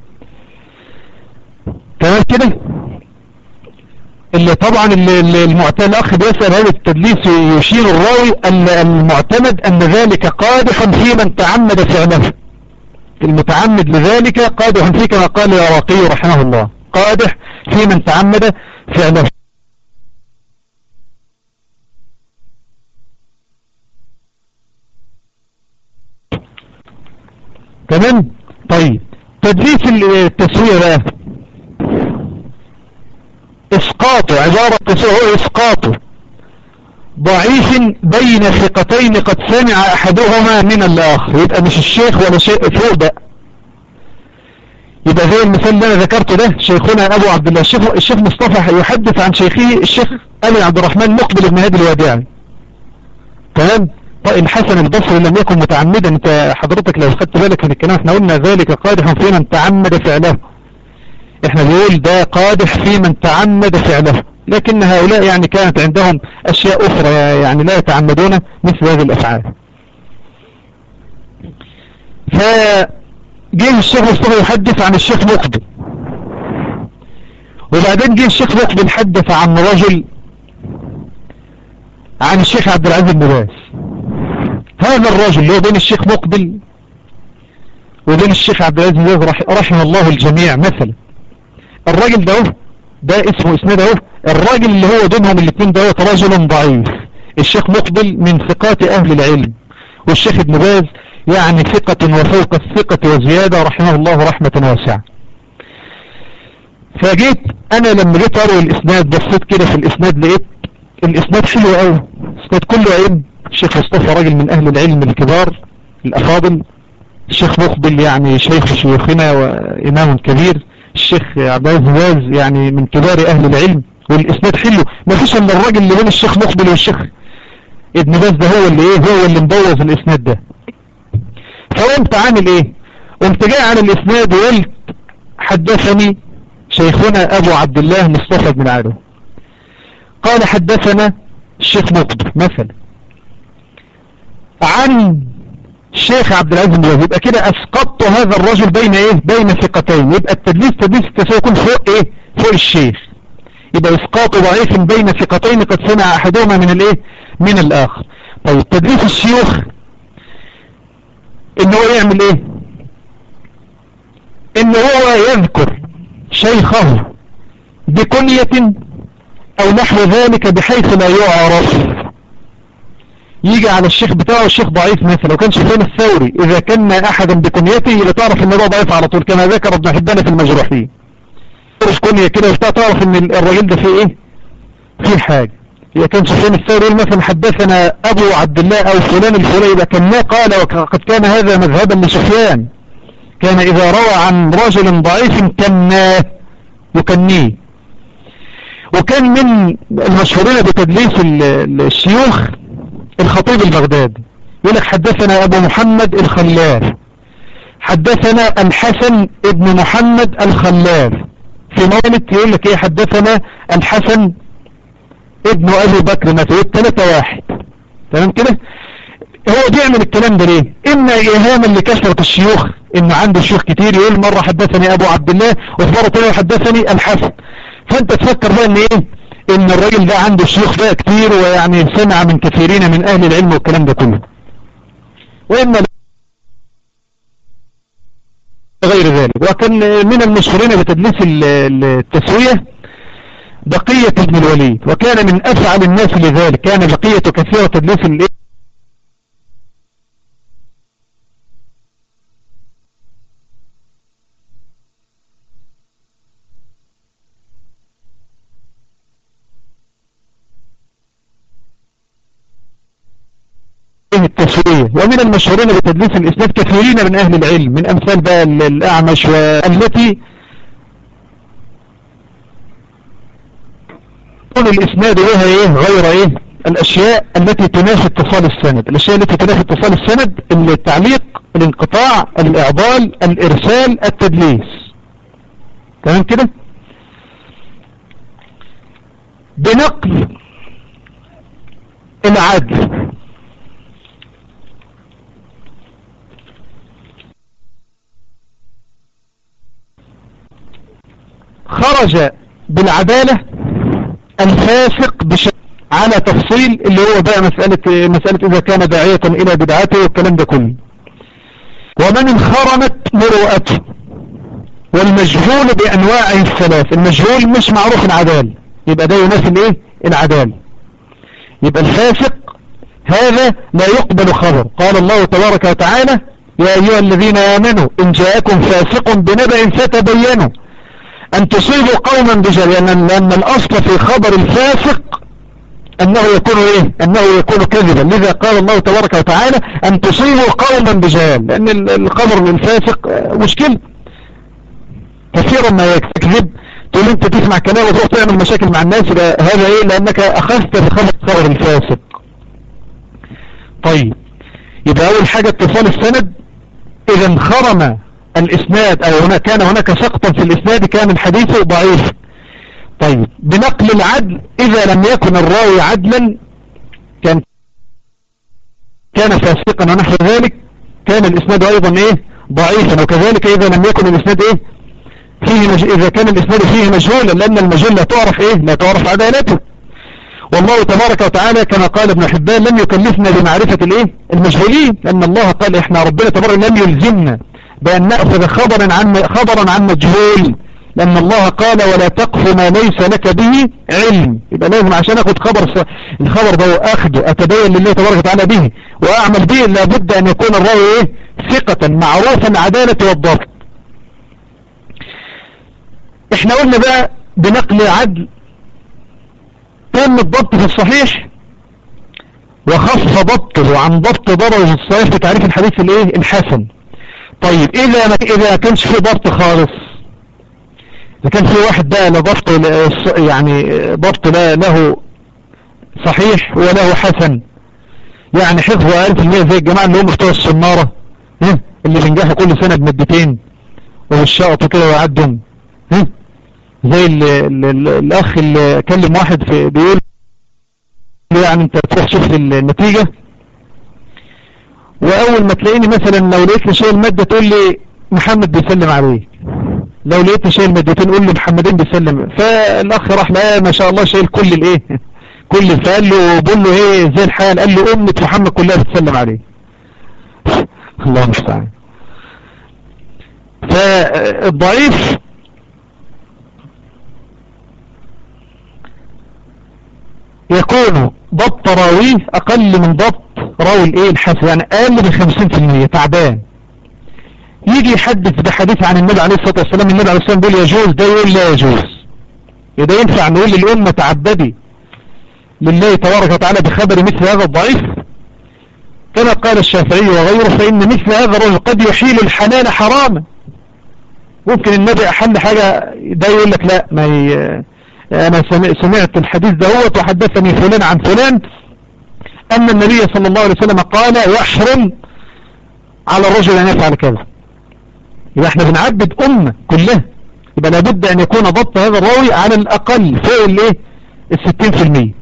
تمام كده؟ اللي طبعا المعتمد الاخ بيسأل هذا التدليس يشير الراوي ان المعتمد ان ذلك قادح في من تعمد فعله. المتعمد لذلك قادح فيه كما قال العراقي رحمه الله، قادح في من تعمد فعله. تمام. طيب تدليس التسوية بقى اسقاطه، عبارة تسوية هو اسقاطه ضعيف بين ثقتين قد سمع احدهما من الاخر. يبقى مش الشيخ ولا شيء فوق ده، يبقى زي المثال اللي انا ذكرته ده شيخنا ابو عبد الله. الشيخ مصطفى يحدث عن شيخه الشيخ علي عبد الرحمن مقبل بن هادي الوداعي. تمام. طيب الحسن البصري لم يكن متعمدا. انت حضرتك لو خدت بالك من الكلام احنا قلنا ذلك قادح في من تعمد فعله، احنا بنقول ده قادح في من تعمد فعله، لكن هؤلاء يعني كانت عندهم اشياء اخرى يعني لا يتعمدون مثل هذه الافعال. فجه الشيخ مصطفى يحدث عن الشيخ مقبل، وبعدين جه الشيخ مقبل حدث عن رجل عن الشيخ عبد العزيز بن باز. هذا الرجل اللي هو بين الشيخ مقبل وبين الشيخ عبد العزيز بن باز رحمه الله الجميع مثلا، الراجل ده اسمه اسناد اهو. الراجل اللي هو بينهم الاثنين ده رجل ضعيف. الشيخ مقبل من ثقات اهل العلم، والشيخ ابن باز يعني ثقة وفوق الثقة وزيادة رحمه الله رحمة واسعة. فجيت انا لما جيت اروي الاسناد بصيت كده في الاسناد لقيت الاسناد حلو قوي، الاسناد كله علم. الشيخ مصطفى راجل من اهل العلم الكبار الافاضل، الشيخ مقبل يعني شيخ شيوخنا وامام كبير، الشيخ عبد العزيز باز يعني من كبار اهل العلم، والاسناد حلو. ما فيش الا الراجل اللي بين الشيخ مقبل والشيخ ابن باز ده هو اللي ايه؟ هو اللي مبوظ الاسناد ده. فقمت عامل ايه؟ قمت جاي على الاسناد وقلت حدثني شيخنا ابو عبد الله مصطفى بن عادل قال حدثنا الشيخ مقبل مثلا عن الشيخ عبد العزيز بن باز. يبقى كده اسقطت هذا الرجل بين ايه؟ بين ثقتين. يبقى التدليس التسوية يكون فوق ايه؟ فوق الشيخ. يبقى اسقاط ضعيف بين ثقتين قد سمع احدهما من الايه؟ من الاخر. طيب تدليس الشيوخ ان هو يعمل ايه؟ ان هو يذكر شيخه بكنية او نحو ذلك بحيث لا يعرف. يجي على الشيخ بتاعه الشيخ ضعيف مثلا، لو كان سفيان الثوري اذا كان احدا بكنيته يبقى تعرف ان هو ضعيف على طول، كما ذكر ابن حبان في المجروحين. تعرف كنية كده تعرف ان الراجل ده فيه ايه؟ فيه حاجة. إذا كان سفيان الثوري مثلا حدثنا ابو عبد الله او فلان الفلاني، يبقى كان ما قال وقد كان هذا مذهبا لسفيان، كان اذا روى عن رجل ضعيف كناه يكنيه. وكان من المشهورين بتدليس الشيوخ الخطيب البغدادي، يقول لك حدثنا ابو محمد الخلاف، حدثنا الحسن ابن محمد الخلاف. في مالك يقول لك ايه؟ حدثنا الحسن ابن ابي بكر مثلا، 3-1. تمام كده؟ هو بيعمل الكلام ده ليه؟ اما ايهاما لكثرة الشيوخ، انه عنده شيوخ كتير، يقول مرة حدثني ابو عبد الله وفي مرة تانية حدثني الحسن. فانت تفكر بقى ان ايه؟ ان الراجل ده عنده شيوخ بقى كتير ويعني سمع من كثيرين من اهل العلم والكلام ده كله. واما غير ذلك. وكان من المشهورين بتدليس التسوية بقية ابن الوليد، وكان من افعل الناس لذلك. كان بقية كثيرة تدليس التسوية. ومن المشهورين بتدليس الإسناد كثيرين من أهل العلم، من أمثال بقى الأعمش، والتي يكون الإسناد لها غير الأشياء التي تنافي اتصال السند. الأشياء التي تنافي اتصال السند: التعليق، الانقطاع، الإعضال، الإرسال، التدليس. تمام كده؟ بنقل العدل خرج بالعدالة الفاسق على تفصيل اللي هو بقى مسألة إذا كان داعية إلى بدعته والكلام ده كله. ومن انخرمت مروءته، والمجهول بأنواعه الثلاث. المجهول مش معروف العدالة، يبقى ده يمثل العدالة. يبقى الفاسق هذا لا يقبل خبر. قال الله تبارك وتعالى: يا أيها الذين آمنوا إن جاءكم فاسق بنبأ فتبينوا أن تصيبوا قوما بجهالة. لأن الأصل في خبر الفاسق أنه يكون كذبا. لذا قال الله تبارك وتعالى: أن تصيبوا قوما بجهالة، لأن الخبر الفاسق مشكلة كثيرا ما يكذب. تقول انت تسمع كلام وتروح تعمل مشاكل مع الناس، هذا لأنك أخذت في خبر الفاسق. طيب، يبقى أول حاجة اتصال السند. إذا انخرم الإسناد أو كان هناك سقطا في الإسناد كان الحديث ضعيف. طيب، بنقل العدل: إذا لم يكن الراوي عدلا كان فاسقا ونحو ذلك كان الإسناد أيضا ضعيفا. وكذلك إذا لم يكن الإسناد إذا كان الإسناد فيه مجهولا، لأن المجهول لا تعرف عدالته. والله تبارك وتعالى كما قال ابن حبان: لم يكلفنا بمعرفة المجهولين، لأن الله قال احنا ربنا تبارك لم يلزمنا بأن نأخذ خبرا عن مجهول، لأن الله قال: ولا تقف ما ليس لك به علم. يبقى لازم عشان أخذ الخبر ده أخذه أتبين لله تبارك وتعالى به وأعمل به، لابد أن يكون الراوي ثقة معروفا العدالة والضبط. احنا قلنا بقى بنقل عدل تم الضبط في الصحيح وخف ضبطه عن ضبط درجة الصحيح في تعريف الحديث الحسن. طيب، إذا كانش في ضبط خالص، إذا كان في واحد بقى لا ضبط ضبط له صحيح وله حسن، يعني حفظه 1000% زي الجماعة اللي هم بتوع الصنارة اللي بينجحوا كل سنة بمادتين وبالشقط كده ويعدهم، زي الأخ اللي كلم واحد بيقول يعني انت تروح شوف النتيجة، وأول ما تلاقيني مثلا لو لقيت شايل مادة تقول لي محمد بيسلم عليك، لو لقيت شايل مادتين قول لي محمدين بيسلم. فالأخ راح لقى ما شاء الله شايل كل فقال له بقول له زي الحال، قال له أمة محمد كلها بتسلم عليه. الله المستعان. فالضعيف يكون ضبط راويه أقل من ضبط راوي الحسن، يعني أقل من 50%، تعبان. يجي يحدث بحديث عن النبي عليه الصلاة والسلام، النبي عليه الصلاة والسلام بيقول يجوز، ده يقول لا يجوز. إذا ينفع نقول للأمة تعبدي لله تبارك وتعالى بخبر مثل هذا الضعيف؟ كما قال الشافعي وغيره: فإن مثل هذا الرجل قد يحيل الحلال حراما. ممكن النبي أحل حاجة، ده يقول لك لا، أنا سمعت الحديث دهوت وحدثني فلان عن فلان أن النبي صلى الله عليه وسلم قال يحرم على الرجل أن يفعل كذا. يبقى احنا بنعبد أمة كلها، يبقى لابد أن يكون ضبط هذا الراوي على الأقل فوق 60%.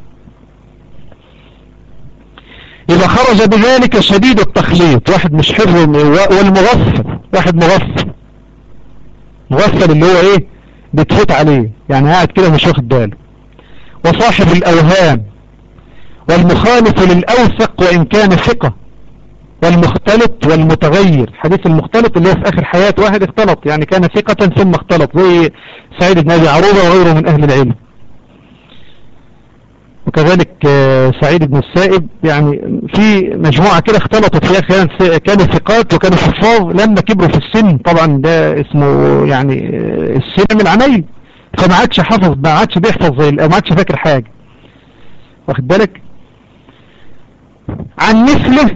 يبقى خرج بذلك شديد التخليط، واحد مش حفظ، والمغفل، واحد مغفل اللي هو بتفوت عليه، يعني قاعد كده مش واخد باله. وصاحب الأوهام، والمخالف للأوثق وإن كان ثقة، والمختلط والمتغير. حديث المختلط اللي هو في آخر حياة واحد اختلط، يعني كان ثقة ثم اختلط، زي سعيد بن أبي عروبة وغيره من أهل العلم. وكذلك سعيد بن السائب، يعني في مجموعة كده اختلطت في آخر، كانوا ثقات وكانوا حفاظ، لما كبروا في السن طبعا ده اسمه يعني السن من العميل، فما عادش حفظ، ما عادش بيحفظ ما عادش فاكر حاجة، واخد بالك. عن مثله.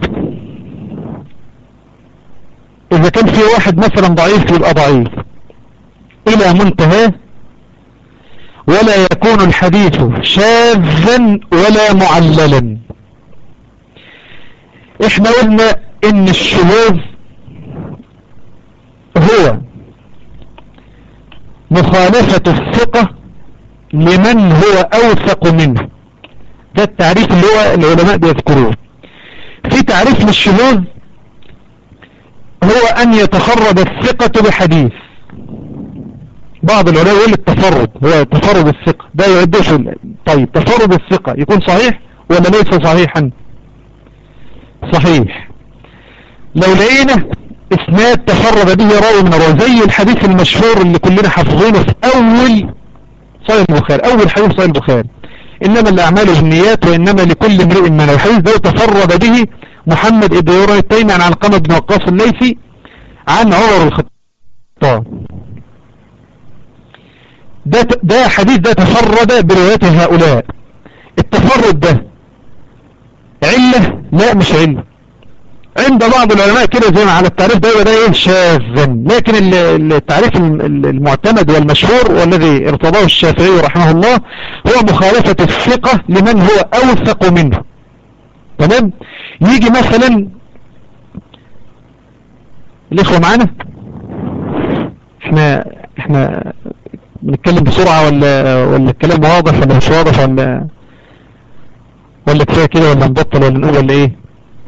إذا كان في واحد مثلا ضعيف يبقى ضعيف إلى منتهى، ولا يكون الحديث شاذا ولا معللا. احنا قلنا ان الشذوذ هو مخالفة الثقة لمن هو اوثق منه. ده التعريف اللي هو العلماء بيذكروه. في تعريف للشذوذ هو ان يتفرد الثقة بحديث. بعض العلماء يقول التفرد هو تفرد الثقة، ده يعدوش. طيب تفرد الثقة يكون صحيح ولا ليس صحيحا؟ صحيح. لو لقينا اسناد تفرد به راوي من الرواة، زي الحديث المشهور اللي كلنا حافظينه في اول صحيح البخاري، اول حديث صحيح البخاري، انما الاعمال بالنيات وانما لكل امرئ ما نوى. الحديث ده تفرد به محمد بن هريرة التيمي عن علقمة بن وقاص الليثي عن عمر الخطاب. ده حديث ده تفرد بروايات هؤلاء. التفرد ده علة؟ لا مش علة. عند بعض العلماء كده زي ما على التعريف ده يبقى ده ايه؟ شاذا. لكن التعريف المعتمد والمشهور والذي ارتضاه الشافعي رحمه الله هو مخالفة الثقة لمن هو اوثق منه. تمام. يجي مثلا الاخوة معانا، احنا بنتكلم بسرعة ولا الكلام واضح ولا مش واضح ولا كفاية كده ولا نبطل ولا نقول ولا ايه؟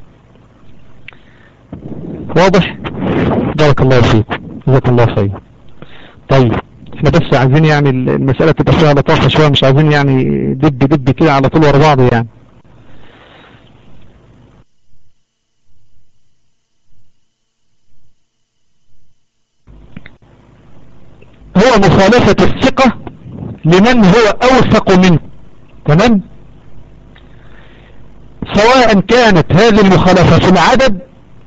واضح؟ بارك الله فيك، جزاك الله خير. طيب احنا بس عايزين يعني المسألة تبقى فيها لطافة شوية، مش عايزين يعني دب كده على طول ورا بعض يعني. هو مخالفة الثقة لمن هو اوثق منه. تمام. سواء كانت هذه المخالفة في العدد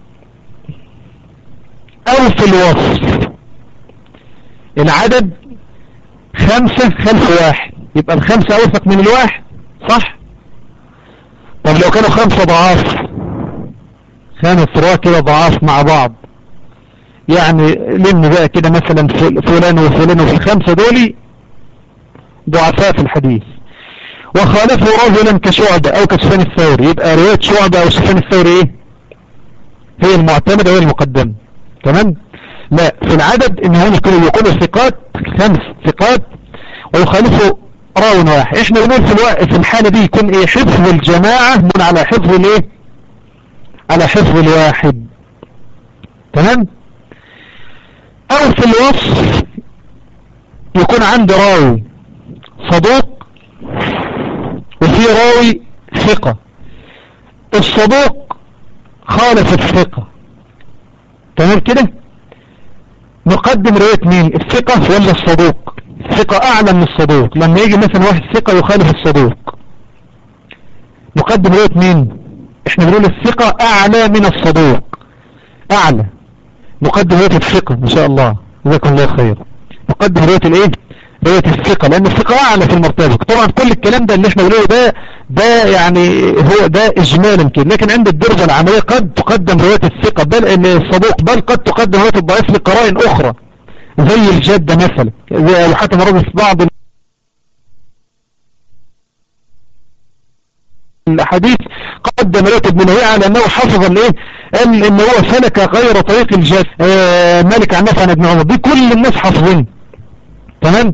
او في الوصف. العدد 5 خلف 1 يبقى ال5 اوثق من الواحد، صح؟ طب لو كانوا 5 ضعاف، 5 رواة كده ضعاف مع بعض، يعني لم بقى كده مثلا فلان وفلان وفي ال5 دول ضعفاء في الحديث، وخالفوا رجلا كشعبة او كسفيان الثوري، يبقى رواية شعبة او سفيان الثوري ايه؟ هي المعتمدة وهي المقدمة. تمام. لا، في العدد ان هم يكونوا ثقات، 5 ثقات ويخالفوا راو واحد. احنا بنقول في الحالة دي يكون ايه؟ حفظ الجماعة من على حفظ الايه؟ على حفظ الواحد. تمام. او في الوصف يكون عند راوي صدوق وفي راوي ثقة. الصدوق خالف الثقة. تمام كده. نقدم رواية مين؟ الثقة ولا الصدوق؟ الثقة اعلى من الصدوق. لما يجي مثلا واحد ثقة يخالف الصدوق نقدم رواية مين؟ احنا بنقول الثقة اعلى من الصدوق، اعلى. نقدم رواية الثقة ما شاء الله، جزاكم الله خير. نقدم رواية الايه؟ رواية الثقة، لان الثقة اعلى في المرتبة. طبعا كل الكلام ده اللي احنا بنقوله ده يعني هو ده اجمالا كده، لكن عند الدرجة العملية قد تقدم رواية الثقة بل ان الصدوق، بل قد تقدم رواية الضعيف لقرائن اخرى زي الجدة مثلا، زي حتى مرض في بعض الحديث قدم رواية ابن لهيعة على انه حفظ الايه؟ قال ان هو سلك غير طريق الجد. مالك عن نافع عن ابن عمر، دي كل الناس حافظين. تمام.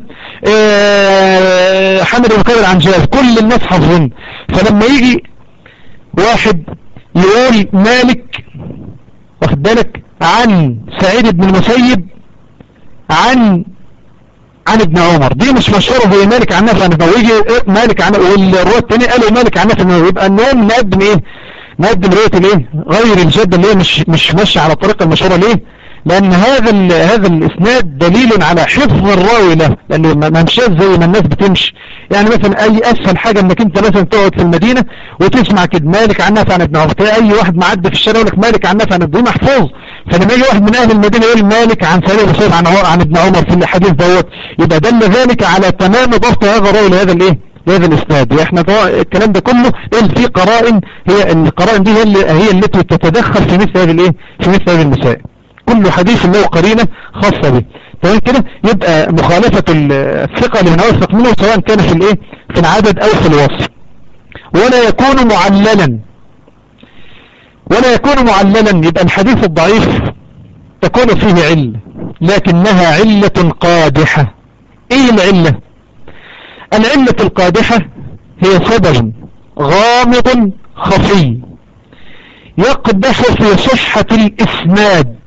حمد بن قير عن جابر، كل الناس حافظين. فلما يجي واحد يقول مالك، واخد بالك، عن سعيد بن المسيب عن ابن عمر، دي مش مشهورة زي مالك عن نافع عن ابن عمر. ويجي مالك عن، والرواية الثانية قالوا مالك عن نافع عن ابن عمر، يبقى النوم نقدم ايه؟ نقدم رواية الايه؟ غير الجدة اللي هي مش ماشية على الطريقة المشهورة. ليه؟ لان هذا الاسناد دليل على حفظ الراوي له، لانه ما مشاش زي ما الناس بتمشي. يعني مثلا اي اسهل حاجة انك انت مثلا تقعد في المدينة وتسمع كده مالك عن نافع عن ابن عمر، اي واحد معدي في الشارع يقول لك مالك عن نافع عن ابن عمر، محفوظ. فلما يجي واحد من اهل المدينة يقول مالك عن سعيد بن المسيب عن ابن عمر في الحديث دوت، يبقى دل ذلك على تمام ضبط هذا الراوي لهذا الايه؟ بهذا الاسناد. واحنا الكلام ده كله في قرائن، هي القرائن دي هي التي تتدخل في مثل هذه الايه، في مثل هذه المسائل. كل حديث له قرينه خاصه به. تمام كده؟ يبقى مخالفه الثقه لمن اوثق منه سواء كان في الايه، في العدد او في الوصف. ولا يكون معللا، ولا يكون معللا. يبقى الحديث الضعيف تكون فيه علة لكنها علة قادحة. ايه العلة؟ العلة القادحة هي سبب غامض خفي يقدح في صحة الاسناد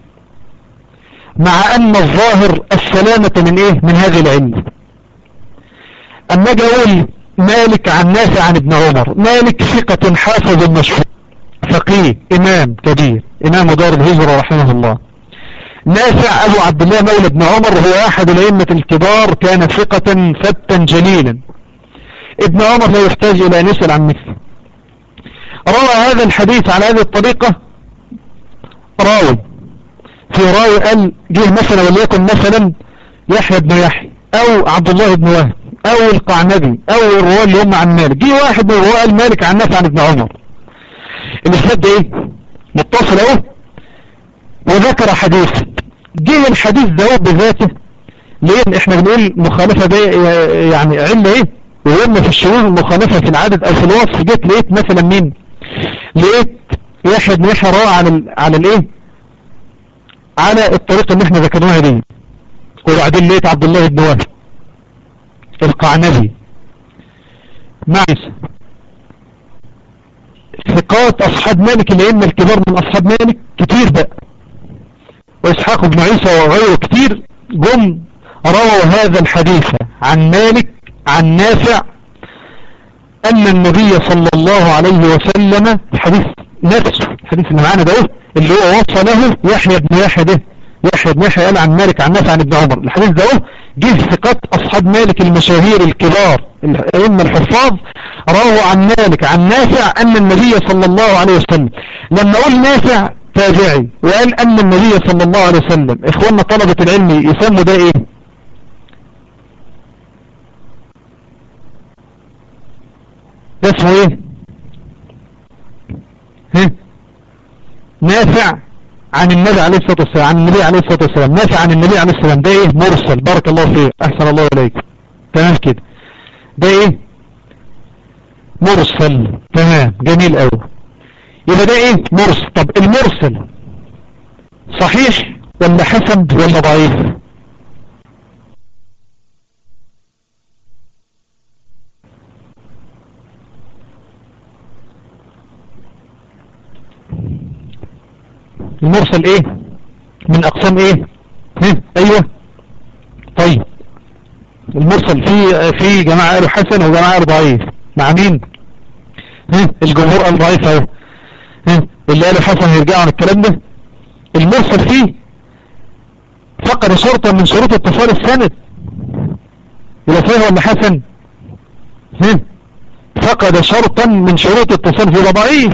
مع ان الظاهر السلامة من ايه، من هذه العلة. اما اجي اقول مالك عن نافع عن ابن عمر، مالك ثقة حافظ مشهور فقيه امام كبير، امام دار الهجرة رحمه الله. نافع ابو عبد الله مولى ابن عمر هو احد الائمة الكبار، كان ثقة ثبتا جليلا. ابن عمر لا يحتاج الى ان يسأل عن مثله. روى هذا الحديث على هذه الطريقة راوي، في راوي قال جه مثلا وليكن مثلا يحيى بن يحيى او عبد الله بن وهب او القعنبي او الرواه اللي هم عن مالك، جه واحد من الرواه قال مالك عن نافع عن ابن عمر. الاسناد ده ايه؟ متصل اهو، وذكر حديث. جه الحديث ده بذاته، لان احنا بنقول مخالفة ده يعني علة ايه، وقلنا في الشروط المخالفة في العدد او في الوصف. جيت لقيت مثلا مين؟ لقيت يحيى بن يحيى روى على الايه، على الطريقة اللي احنا ذكرناها دي. وبعدين لقيت عبد الله بن وهب القعنبي مع ثقات اصحاب مالك، الائمه الكبار من اصحاب مالك كتير بقى، واسحاق بن عيسى وغيره كتير جم رووا هذا الحديث عن مالك عن نافع ان النبي صلى الله عليه وسلم، الحديث نفسه الحديث اللي معانا ده اللي هو وصله يحيى بن يحيى ده، يحيى بن يحيى قال عن مالك عن نافع عن ابن عمر. الحديث ده جه ثقات اصحاب مالك المشاهير الكبار الائمه الحفاظ رووا عن مالك عن نافع ان النبي صلى الله عليه وسلم. لما اقول نافع تابعي وقال ان النبي صلى الله عليه وسلم، اخواننا طلبة العلم يسموا ده ايه؟ ده اسمه ايه؟ نافع عن النبي عليه الصلاة والسلام، عن النبي عليه الصلاة والسلام. نافع عن النبي عليه الصلاة والسلام ده ايه؟ مرسل. بارك الله فيك، احسن الله اليك. تمام كده، ده ايه؟ مرسل. تمام، جميل قوي. يبقى ده ايه؟ مرسل. طب المرسل صحيح ولا حسن ولا ضعيف؟ المرسل ايه؟ من اقسام ايه؟ ايوه. طيب المرسل في جماعة قالوا حسن وجماعة قالوا ضعيف، مع مين؟ الجمهور قال ضعيف اهو. اللي قالوا حسن يرجعوا عن الكلام ده. المرسل فيه فقد شرطا من شروط اتصال السند، يبقى صحيح ولا حسن؟ فقد شرطا من شروط اتصال، يبقى ضعيف.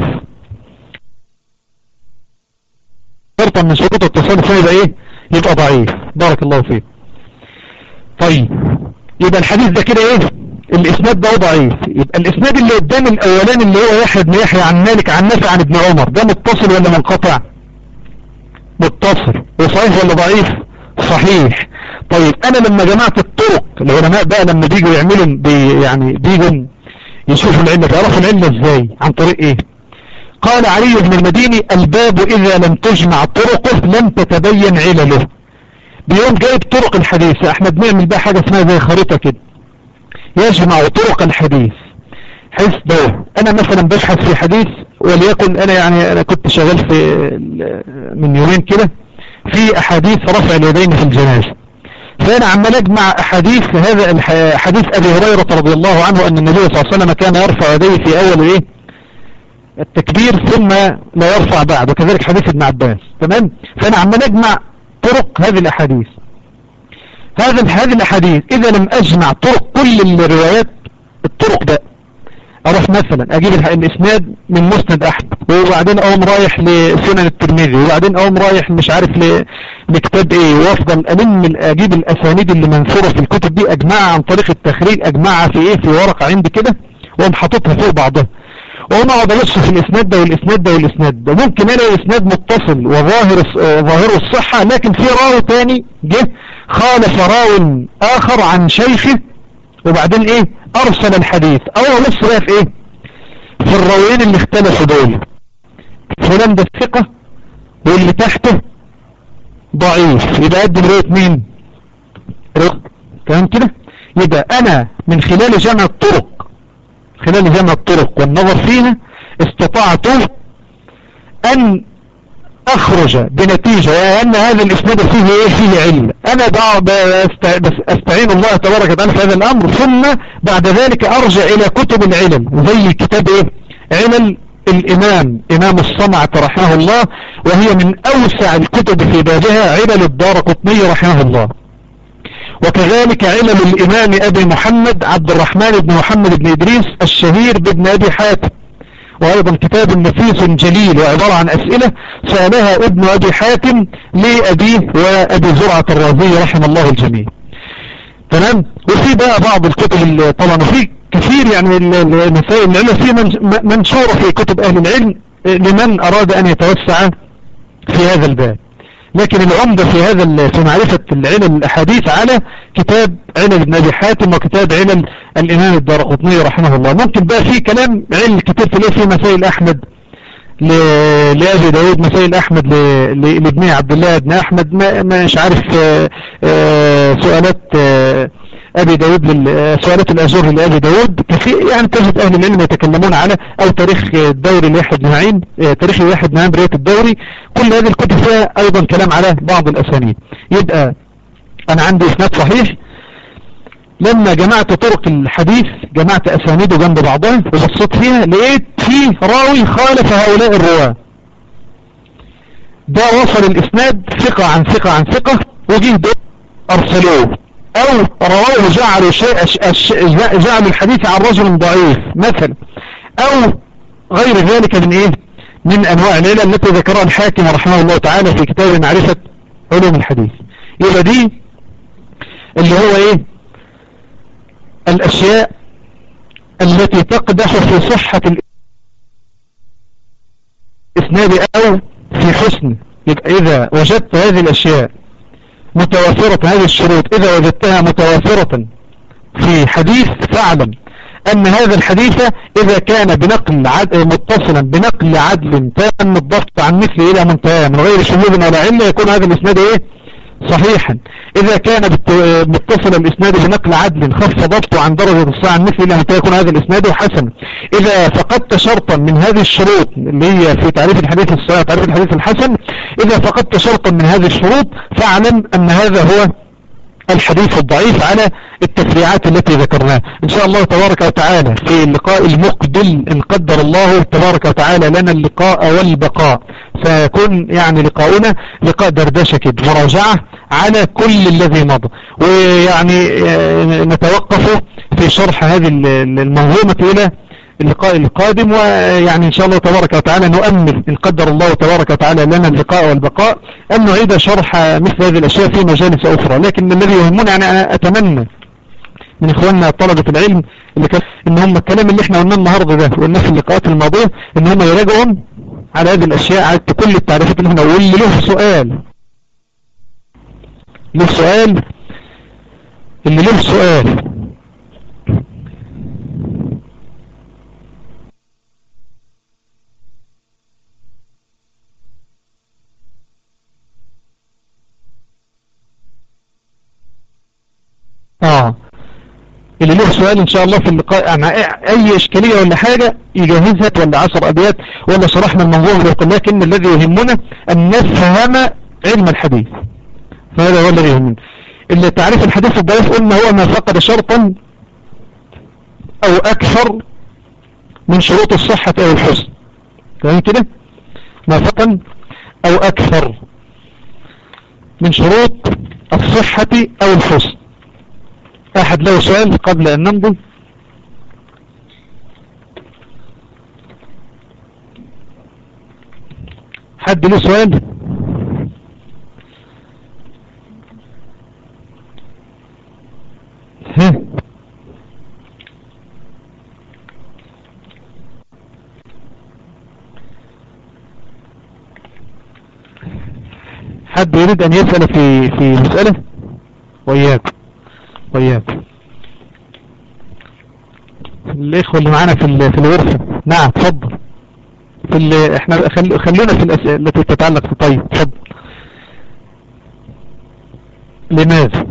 شرطا من شروط اتصال السند يبقى ايه؟ يبقى ضعيف. بارك الله فيك. طيب يبقى الحديث ده كده ايه؟ الاسناد ده ضعيف. يبقى الاسناد اللي قدام الاولاني اللي هو يحيى بن يحيى عن مالك عن نافع عن ابن عمر ده متصل ولا منقطع؟ متصل. وصحيح ولا ضعيف؟ صحيح. طيب انا لما جمعت الطرق، العلماء بقى لما بيجوا يعملوا يعني بيجوا يشوفوا العلة، تعرفوا العلة ازاي؟ عن طريق ايه؟ قال علي بن المديني: الباب اذا لم تجمع طرقه لم تتبين علله. بيوم جايب طرق الحديث. احنا بنعمل بقى حاجة اسمها زي خريطة كده، يجمع طرق الحديث. حيث ده انا مثلا ببحث في حديث، وليكن انا كنت شغال في من يومين كده في احاديث رفع اليدين في الجنازة، فانا عمال اجمع احاديث. هذا حديث ابي هريرة رضي الله عنه ان النبي صلى الله عليه وسلم كان يرفع يديه في اول ايه؟ التكبير ثم لا يرفع بعد، وكذلك حديث ابن عباس. تمام. فانا عمال اجمع طرق هذه الاحاديث. هذه الاحاديث اذا لم اجمع طرق كل الروايات، الطرق ده اروح مثلا اجيب الاسناد من مسند احمد، وبعدين اقوم رايح لسنن الترمذي، وبعدين اقوم رايح مش عارف لكتاب ايه، وافضل اجيب الاسانيد اللي منثوره في الكتب دي اجمعها عن طريق التخريج، اجمعها في ايه، في ورقه عندي كده، واقوم حاططها فوق بعضها، واقوم اقعد ابص في الاسناد ده والاسناد ده والاسناد ده. ممكن الاقي اسناد متصل وظاهره الصحه، لكن في راوي تاني جه خالف راو اخر عن شيخه، وبعدين ايه ارسل الحديث، او بص بقى في ايه، في الراويين اللي اختلفوا دول، فلان ده ثقة واللي تحته ضعيف، يبقى قدم رواية مين؟ كلام كده. يبقى انا من خلال جمع الطرق والنظر فيها استطعت ان اخرج بنتيجة وان هذا الاسناد فيه ايه، فيه علم. انا استعين الله تبارك وتعالى في هذا الامر، ثم بعد ذلك ارجع الى كتب العلم، زي كتاب ايه، علل امام الصنعة رحمه الله، وهي من اوسع الكتب في بابها علل الدارقطني رحمه الله، وكذلك علل الامام ابي محمد عبد الرحمن بن محمد بن ادريس الشهير بابن ابي حاتم، وايضا كتاب نفيس جليل وعبارة عن اسئلة سألها ابن ابي حاتم لابيه وابي زرعة الرازي رحم الله الجميع. تمام. وفي بقى بعض الكتب طبعا، وفي كثير يعني المسائل العلم في منشورة في كتب اهل العلم لمن اراد ان يتوسع في هذا الباب، لكن العمدة في معرفة العلل الاحاديث على كتاب علل ابن ابي حاتم وكتاب علل الامام الدارقطني رحمه الله. ممكن بقى في كلام علل كتير في مسائل احمد لأبي داود، مسائل أحمد لابن عبد الله بن أحمد، مش عارف سؤالات أبي داود، سؤالات الأزور لأبي داود كثير، يعني تجد أهل العلم يتكلمون على، أو تاريخ الدوري ليحيى بن معين، تاريخ يحيى بن معين برواية الدوري، كل هذه الكتب فيها أيضا كلام على بعض الأسانيد. يبقى أنا عندي إسناد صحيح، لما جمعت طرق الحديث جمعت أسانيده جنب بعضها وبصيت فيها، لقيت فيه راوي خالف هؤلاء الرواة، ده وصل الإسناد ثقة عن ثقة عن ثقة، وجه دول أرسلوه، أو رواه جعلوا الحديث عن رجل ضعيف مثلا، أو غير ذلك من إيه، من أنواع العلل التي ذكرها الحاكم رحمه الله تعالى في كتاب معرفة علوم الحديث. يبقى دي اللي هو إيه، الأشياء التي تقدح في صحة الإسناد أو في حسن. يبقى إذا وجدت هذه الأشياء متوافرة، هذه الشروط إذا وجدتها متوافرة في حديث، فاعلم أن هذا الحديث إذا كان متصلا بنقل عدل تام الضبط عن مثله إلى منتهى من غير شذوذ ولا علة، يكون هذا الإسناد إيه، صحيحا. إذا كان متصل الإسناد بنقل عدل خف ضبطه عن درجة الصحة عن مثل إلى متى، يكون هذا الإسناد حسن. إذا فقدت شرطا من هذه الشروط اللي هي في تعريف الحديث الصحيح تعريف الحديث الحسن، إذا فقدت شرطا من هذه الشروط فاعلم أن هذا هو الحديث الضعيف على التفريعات التي ذكرناها. إن شاء الله تبارك وتعالى في اللقاء المقبل إن قدر الله تبارك وتعالى لنا اللقاء والبقاء، سيكون يعني لقاؤنا لقاء دردشة كده، مراجعة على كل الذي مضى، ويعني نتوقف في شرح هذه المنظومة إلى اللقاء القادم، ويعني إن شاء الله تبارك وتعالى نؤمل إن قدر الله تبارك وتعالى لنا اللقاء والبقاء أن نعيد شرح مثل هذه الأشياء في مجالس أخرى. لكن الذي يهمنا، يعني أنا أتمنى من إخواننا طلبة العلم اللي كان إن هم الكلام اللي إحنا قلناه النهاردة ده وقلناه في اللقاءات الماضية، إن هم يراجعوا على هذه الأشياء، على كل التعريفات اللي إحنا، واللي له سؤال اللي له سؤال اللي له سؤال ان شاء الله في اللقاء عن اي اشكالية ولا حاجة يجهزها، ولا 10 ابيات ولا شرحنا المنظومة، لكن الذي يهمنا ان نفهم علم الحديث، فهذا هو الذي يهمنا. اللي تعريف الحديث الضعيف قلنا هو ما فقد شرطا او اكثر من شروط الصحة او الحسن، تمام كده، ما فقد او اكثر من شروط الصحة او الحسن. أحد له سؤال قبل أن نمضي؟ حد له سؤال؟ ها حد يريد ان يسأل في مسألة؟ وإياكم الاخوة اللي معانا في الغرفة. نعم تفضل. احنا خلونا في الاسئلة التي تتعلق في. طيب تفضل. لماذا؟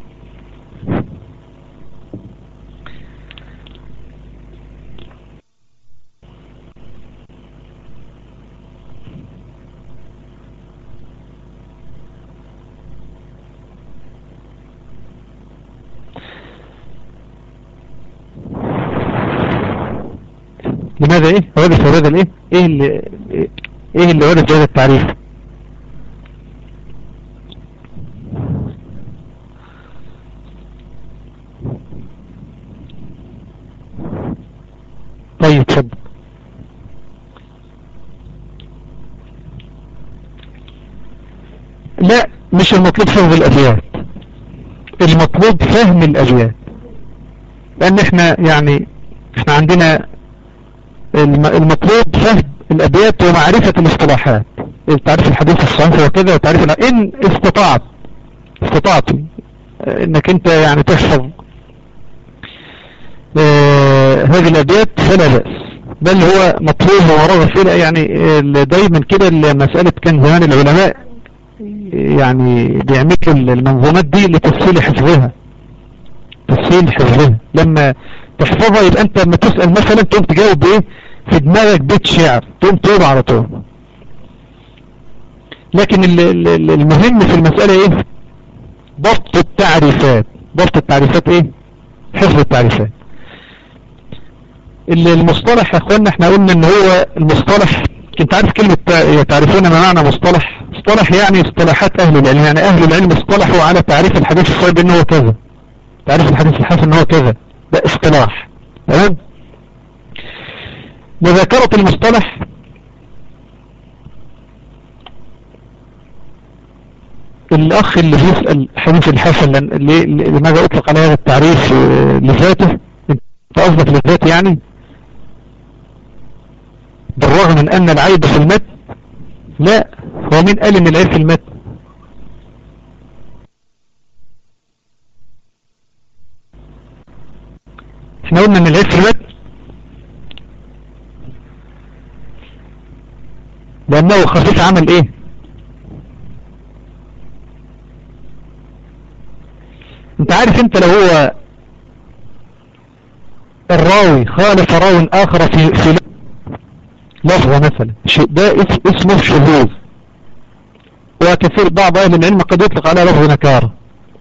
لماذا ايه؟ هذا الايه؟ ايه اللي ورد هذا التعريف؟ طيب تفضل. لا مش المطلوب حفظ الابيات، المطلوب فهم الابيات، لان احنا عندنا المطلوب فهم الابيات ومعرفة الاصطلاحات. تعريف الحديث الصحيح وكذا، وتعريف ان استطعت انك انت تحفظ هذه الابيات فلا بأس، بل هو مطلوب ورغب فيه. دايما كده مسألة كان زمان العلماء بيعملوا المنظومات دي لتسهيل حفظها. لما تحفظها يبقى انت لما تسأل مثلا تقوم تجاوب ايه في دماغك بيت شعر، تقوم تقول على طول. لكن المهم في المسألة ايه؟ ضبط التعريفات ايه؟ حفظ التعريفات. المصطلح يا اخوانا احنا قلنا ان هو المصطلح، انت عارف كلمة يتعرفون ما معنى مصطلح؟ مصطلح اصطلاحات اهل العلم، اهل العلم اصطلحوا على تعريف الحديث الصحيح انه هو كذا، تعريف الحديث الحسن انه هو كذا، ده اصطلاح. تمام؟ مذاكرة المصطلح الاخ اللي بيسأل حديث الحسن لماذا اطلق على هذا التعريف لذاته، انت قصدك لذاته بالرغم من ان العيب في المتن؟ لا، هو مين قال ان العيب في المتن؟ احنا قلنا ان العيب في المتن لانه خفيف عمل ايه؟ انت عارف انت لو هو الراوي خالف راوي اخر في لفظة مثلا، ده اسمه شذوذ، وكثير بعض اهل العلم قد يطلق على لفظ نكارة.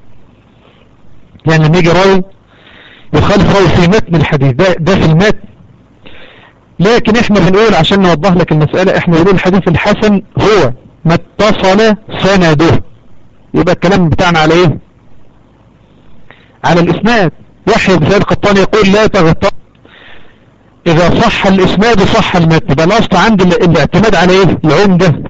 لما يجي راوي يخالف راوي في متن الحديث، ده في المتن. لكن احنا بنقول عشان نوضح لك المسألة، احنا بنقول الحديث الحسن هو ما اتصل سنده. يبقى الكلام بتاعنا على ايه؟ على الاسناد. يحيى بن سعيد القطان يقول لا تغتر اذا صح الاسناد صح المتن. يبقى الاصل عندي الاعتماد على ايه؟ العمدة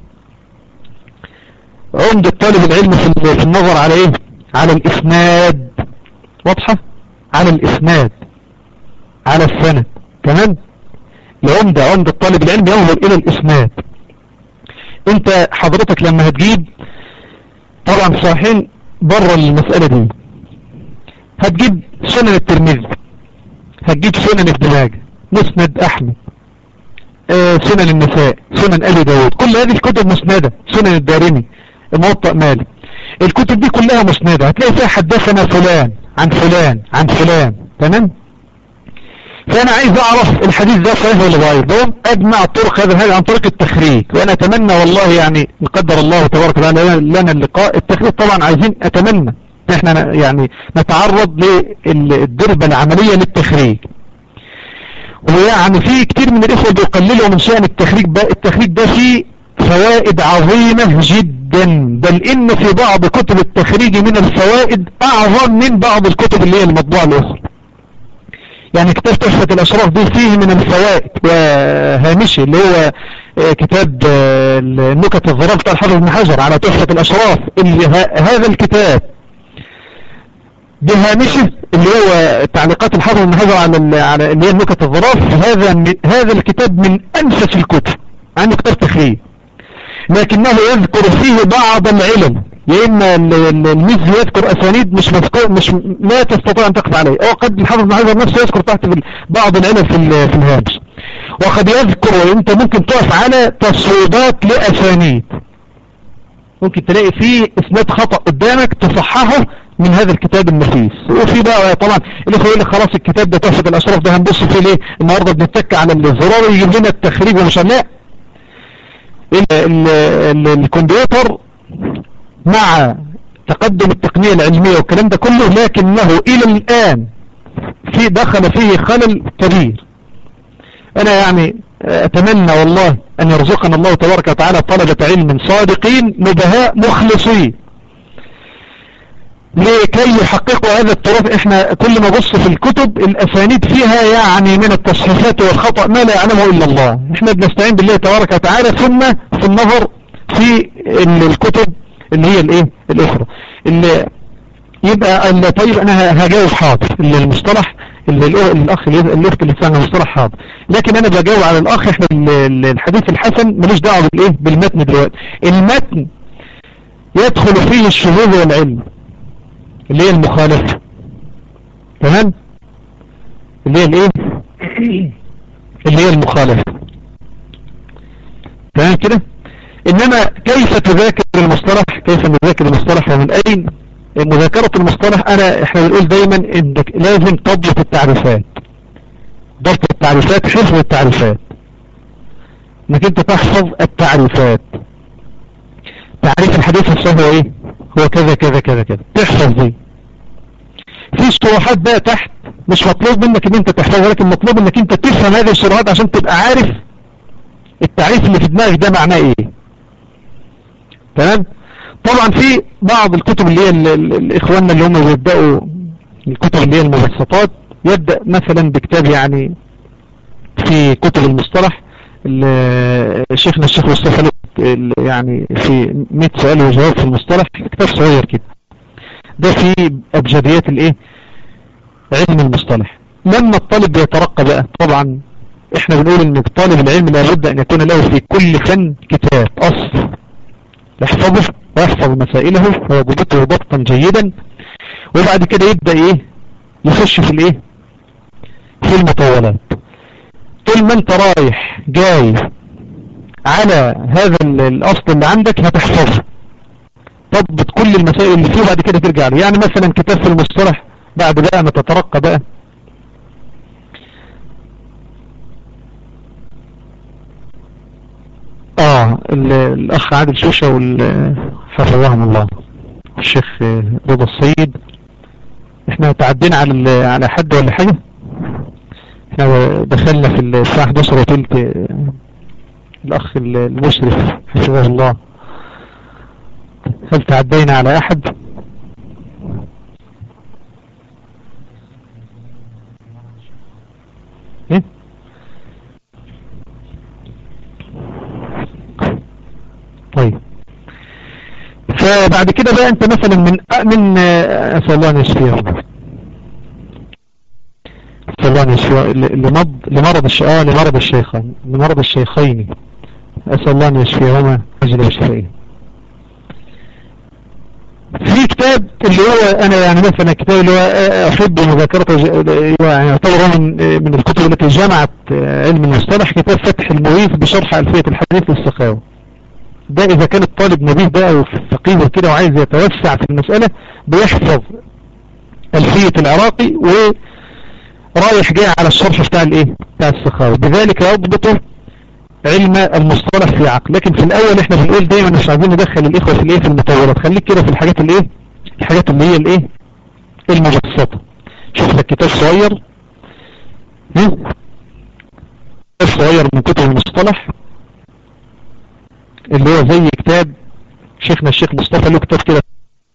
طالب العلم في النظر على ايه؟ على الاسناد. واضحة؟ على الاسناد، على السند. تمام؟ عمدة طالب العلم ينظر الى الاسناد. انت حضرتك لما هتجيب، طبعا صحيحين بره المسألة دي، هتجيب سنن الترمذي، هتجيب سنن ابن ماجه، مسند احمد، سنن النساء، سنن ابي داود، كل هذه الكتب مسندة. سنن الدارمي، موطأ مالك، الكتب دي كلها مسندة. هتلاقي فيها حدثنا فلان عن فلان عن فلان. تمام؟ فانا عايز اعرف الحديث ده صحيح ولا ضعيف، ده اجمع طرق هذا الحديث عن طريق التخريج. وانا اتمنى والله نقدر الله تبارك وتعالى لنا اللقاء التخريج. طبعا عايزين اتمنى احنا نتعرض للدربة العملية للتخريج. في كتير من الاخوة بيقللوا من شأن التخريج ده فيه فوائد عظيمة جدا، بل ان في بعض كتب التخريج من الفوائد اعظم من بعض الكتب اللي هي المطبوعة الاخرى. كتاب تحفة الاشراف دي فيه من الفوائد وهامشي اللي هو كتاب النكت الظراف بتاع الحافظ ابن حجر على تحفة الأشراف، اللي هذا الكتاب بهامشه اللي هو تعليقات الحافظ ابن حجر على اللي هي النكت الظراف، هذا الكتاب من أنفس الكتب، عنده كتاب تخريج، لكنه يذكر فيه بعض العلل، يا إما المزي يذكر أسانيد مش مذكور، مش لا تستطيع أن تقف عليه، أو قد الحافظ ابن حجر نفسه يذكر تحت بعض العلل في الهامش، وقد يذكر، وانت ممكن تقف على تصويبات لأسانيد، ممكن تلاقي فيه اسناد خطأ قدامك تصححه من هذا الكتاب النفيس. وفي بقى طبعا اللي يقول لك خلاص الكتاب ده تحفة الأشراف ده هنبص فيه ليه النهارده، بنتك على الزرار يجيب لنا التخريج ومش لا، الكمبيوتر مع تقدم التقنية العلمية والكلام ده كله، لكنه إلى الآن دخل فيه خلل كبير. أنا يعني أتمنى والله أن يرزقنا الله تبارك وتعالى طلبة علم صادقين نبهاء مخلصين لكي يحققوا هذا التراث. احنا كل ما نبص في الكتب الأسانيد فيها يعني من التصحيفات والخطأ ما لا يعلمه إلا الله. احنا بنستعين بالله تبارك وتعالى، ثم في النظر في الكتب اللي هي الايه الأخرى اللي يبقى طيب أنا هجاوب حاضر المصطلح الأخ اللي لسان المصطلح حاضر، لكن أنا بجاوب على الأخ. احنا الحديث الحسن ملوش دعوه بالايه بالمتن دلوقتي. المتن يدخل فيه الشذوذ والعلم اللي هي المخالفة، تمام، اللي هي الايه اللي هي المخالفة، تمام كده. انما كيف تذاكر المصطلح، كيف نذاكر المصطلح ومن اين مذاكرة المصطلح؟ احنا بنقول دايما انك لازم تضبط التعريفات، ضبط التعريفات، حفظ التعريفات، انك انت تحفظ التعريفات. تعريف الحديث الصحيح هو ايه؟ هو كذا كذا كذا كذا، تحفظ دي. في شروحات بقى تحت مش مطلوب منك ان انت تحفظها، لكن مطلوب انك انت تفهم هذه الشروحات عشان تبقى عارف التعريف اللي في دماغك ده معناه ايه، تمام. طبعا في بعض الكتب اللي هي الاخواننا اللي هم بيبدأوا الكتب اللي هي المبسطات، يبدأ مثلا بكتاب يعني في كتب المصطلح شيخنا الشيخ مصطفى يعني في 100 سؤال وجواب في المصطلح، كتاب صغير كده، ده في أبجديات الايه علم المصطلح. لما الطالب بيترقى بقى، طبعا احنا بنقول ان طالب العلم لابد ان يكون له في كل فن كتاب اصل يحفظه ويحفظ مسائله ويضبطه ضبطا جيدا، وبعد كده يبدأ ايه يخش في الايه في المطولات. طول ما انت رايح جاي على هذا الاصل اللي عندك هتحفظه، تضبط كل المسائل اللي فيه، وبعد كده ترجع له. يعني مثلا كتاب في المصطلح بعد بقى ما تترقى بقى، الاخ عادل شوشة حفظهم الله، الشيخ رضا السيد. احنا تعدينا على حد ولا حاجة؟ احنا دخلنا في الساعة 11 وثلث. الاخ المشرف حفظه الله، هل تعدينا على احد؟ ايه طيب. فبعد كده بقى انت مثلا من اسال الله ان يشفيه، اسال الله ان يشفيه لمرض الشيخين، لمرض الشيخين، اسال الله ان يشفيهما اجل وشفائه. في كتاب اللي هو انا يعني مثلا كتاب اللي هو احب مذاكرته، يعني يعتبر من الكتب التي جمعت علم المصطلح، كتاب فتح المغيث بشرح ألفية الحديث للسخاوي. ده اذا كان الطالب نبيه بقى وفقيه وكده وعايز يتوسع في المسألة، بيحفظ ألفية العراقي ورايح جاي على الشرح بتاع الايه بتاع السخاوي، بذلك يضبطه علم المصطلح في عقل. لكن في الاول احنا بنقول دايما مش عايزين ندخل الاخوة في الايه في المطولات، خليك كده في الحاجات الايه الحاجات اللي هي الايه المبسطة. شوف لك كتاب صغير، كتاب صغير من كتب المصطلح اللي هو زي كتاب شيخنا الشيخ مصطفى، له كتاب كده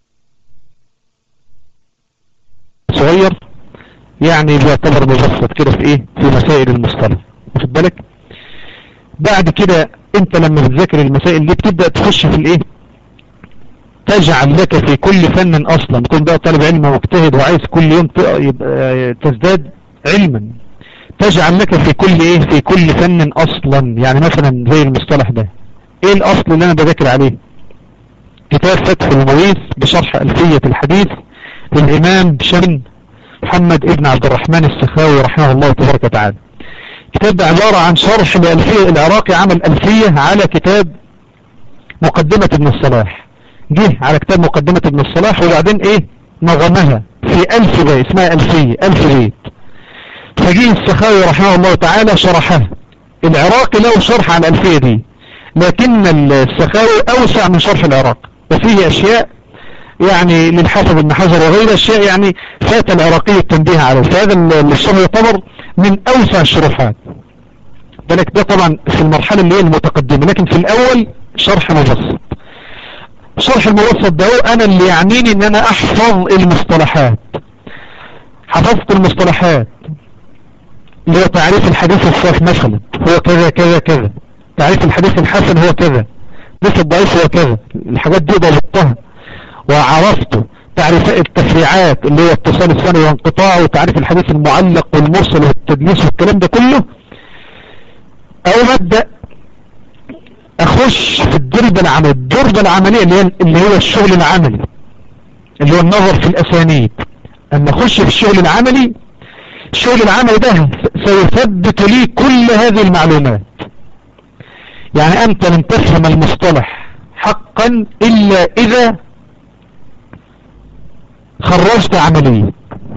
صغير يعني بيعتبر مبسط كده في ايه في مسائل المصطلح، واخد بالك. بعد كده انت لما بتذاكر المسائل دي بتبدأ تخش في الايه، تجعل لك في كل فن اصلا، تكون بقى طالب علم مجتهد وعايز كل يوم يبقى تزداد علما، تجعل لك في كل ايه، في كل فن اصلا. يعني مثلا زي المصطلح ده، ايه الاصل اللي انا بذاكر عليه؟ كتاب فتح المغيث بشرح ألفية الحديث للامام شمن محمد ابن عبد الرحمن السخاوي رحمه الله تبارك وتعالى. كتاب ده عبارة عن شرح لألفية، العراقي عمل ألفية على كتاب مقدمة ابن الصلاح، جه على كتاب مقدمة ابن الصلاح وبعدين ايه نظمها في 1000 بيت، اسمها ألفية 1000 بيت. فجه السخاوي رحمه الله تعالى شرحها. العراقي له شرح على الألفية دي، لكن السخاوي أوسع من شرح العراقي، وفيه أشياء يعني للحافظ ابن حجر وغير أشياء يعني فات العراقي التنبيه عليه. فهذا الشرح يعتبر من أوسع الشروحات، بالك ده طبعا في المرحلة اللي هي المتقدمة، لكن في الأول شرح مبسط. شرح المبسط ده أنا اللي يعنيني إن أنا أحفظ المصطلحات. حفظت المصطلحات اللي هو تعريف الحديث الصحيح مثلا هو كذا كذا كذا، تعريف الحديث الحسن هو كذا، الحديث الضعيف هو كذا، الحاجات دي ضبطتها وعرفته. تعريف التفريعات اللي هو اتصال الثاني وانقطاعه، وتعريف الحديث المعلق والمرسل والتدليس والكلام ده كله. او مبدأ اخش في الدربة العملية، الدربة العملية اللي هو الشغل العملي، اللي هو النظر في الاسانيد. اما اخش في الشغل العملي، الشغل العملي ده سيثبت لي كل هذه المعلومات. يعني انت لن تفهم المصطلح حقا الا اذا خرجت عمليا.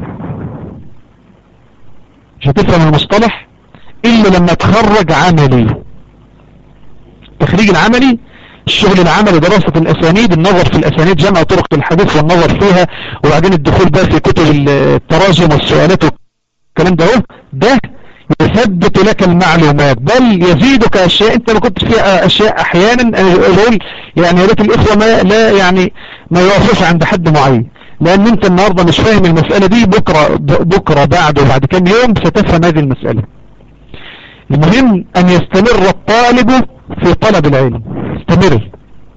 مش هتفهم المصطلح الا لما تخرج عملي. التخريج العملي، الشغل العملي، دراسة الاسانيد، النظر في الاسانيد، جمع طرق الحديث والنظر فيها، وبعدين الدخول بقى في كتب التراجم والسؤالات والكلام ده يثبت لك المعلومات، بل يزيدك اشياء انت ما كنت فيها. اشياء احيانا اقول يعني يا ريت الاخوه لا يعني ما يوقفش عند حد معين، لان انت النهارده مش فاهم المسألة دي، بكره بعد كام يوم ستفهم هذه المسألة. المهم ان يستمر الطالب في طلب العلم، استمر.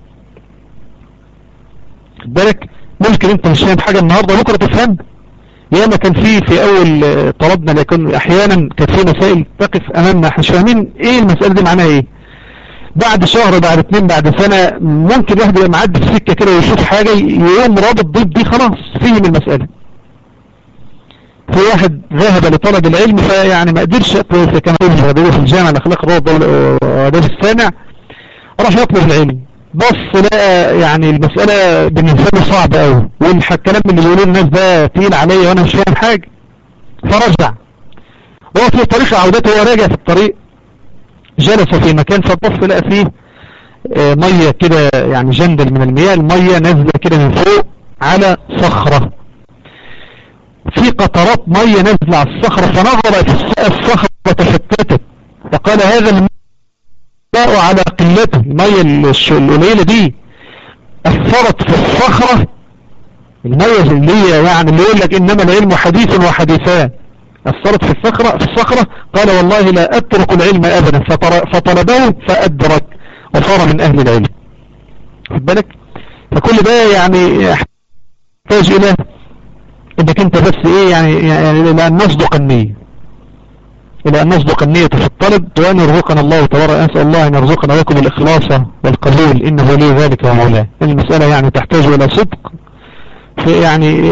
بالك ممكن انت مش فاهم حاجة النهاردة بكره تفهم. ياما كان في اول طلبنا، لكن احيانا كانت في مسائل تقف امامنا احنا مش فاهمين ايه المسألة دي معناها ايه. بعد شهر، بعد 2، بعد سنة، ممكن واحد يبقى معدي في سكة كده ويشوف حاجة يقوم رابط ضد دي، خلاص فهم المسألة. في واحد ذهب لطلب العلم فيعني ما قدرش يقرأ كما يقول في الجامعة الاخلاق الروض السامع، راح يطلب العلم، بص لقى يعني المسألة بالنسبة له صعبة قوي، والكلام اللي بيقولوه الناس ده تقيل عليا وانا مش فاهم حاجة. فرجع، وهو في طريق عودته، هو راجع في الطريق جلس في مكان فبص لقى فيه مية كده، يعني جندل من المياه، المية نازلة كده من فوق على صخرة، في قطرات مية نازلة على الصخرة. فنظر في الصخرة تفتتت، فقال هذا الماء على قلته، المية القليلة دي أثرت في الصخرة. المية اللي هي يعني اللي يقول لك إنما العلم حديث وحديثان، أثرت في الصخرة. قال والله لا أترك العلم أبدا، فطلبه فأدرك وصار من أهل العلم. خد بالك، فكل ده يعني يحتاج إلى إنك أنت بس إيه يعني إلى أن نصدق النية، إلى أن نصدق النية في الطلب، وأن يرزقنا الله تبارك. أسأل الله أن يرزقنا لكم الإخلاص والقبول، إنه لي ذلك ومولاه. المسألة يعني تحتاج إلى صدق في يعني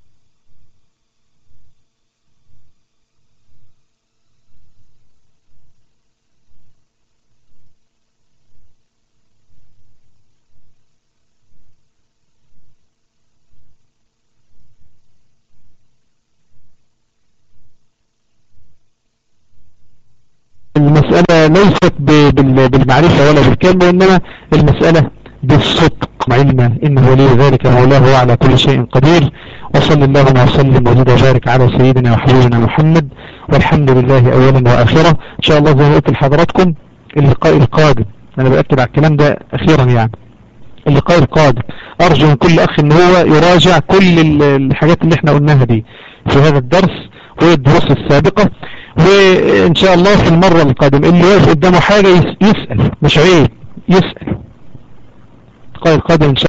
المسألة ليست بالمعرفة ولا بالكلام، وإنما المسألة بالصدق علما، إنه ولي ذلك مولاه وعلى كل شيء قدير. وصلى الله وسلم وزد وبارك على سيدنا وحبيبنا محمد، والحمد لله أولا وآخرا. إن شاء الله زي ما قلت لحضراتكم اللقاء القادم، أنا بأكد على الكلام ده أخيرا، يعني اللقاء القادم أرجو من كل أخ إن هو يراجع كل الحاجات اللي احنا قلناها دي في هذا الدرس والدروس السابقة، وإن شاء الله في المرة القادمة اللي واقف قدامه حاجة يسأل، مش عيب يسأل. القائد القادم إن شاء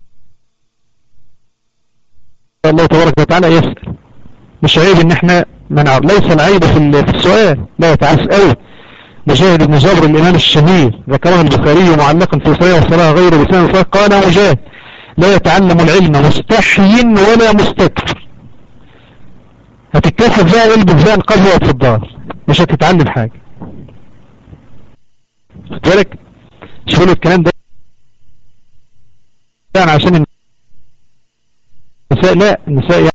الله تبارك وتعالى يسأل، مش عيب إن احنا منع. ليس العيب في السؤال، لا يتعس قوي. مجاهد بن جبر الإمام الشهير ذكره البخاري معلقا في صحيح الصلاة غير لسان الصلاة، قال مجاهد: لا يتعلم العلم مستحي ولا مستكبر. هتتكسف بقى البس بقى القبوة في الدار، مش هتتعلم حاجة. خد بالك، شغل الكلام ده يعني عشان النساء، لا النساء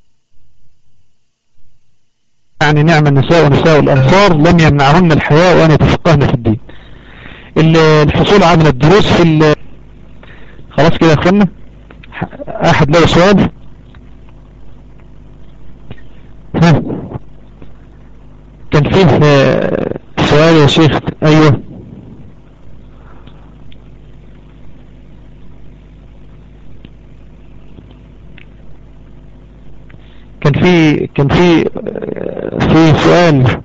يعني نعم النساء ونساء الأنصار لم يمنعهن الحياء وأن يتفقهن في الدين. الحصول على الدروس في خلاص كده يا اخوانا. احد له سؤال؟ ها كان فيه سؤال يا شيخ. ايوه كان في سؤال.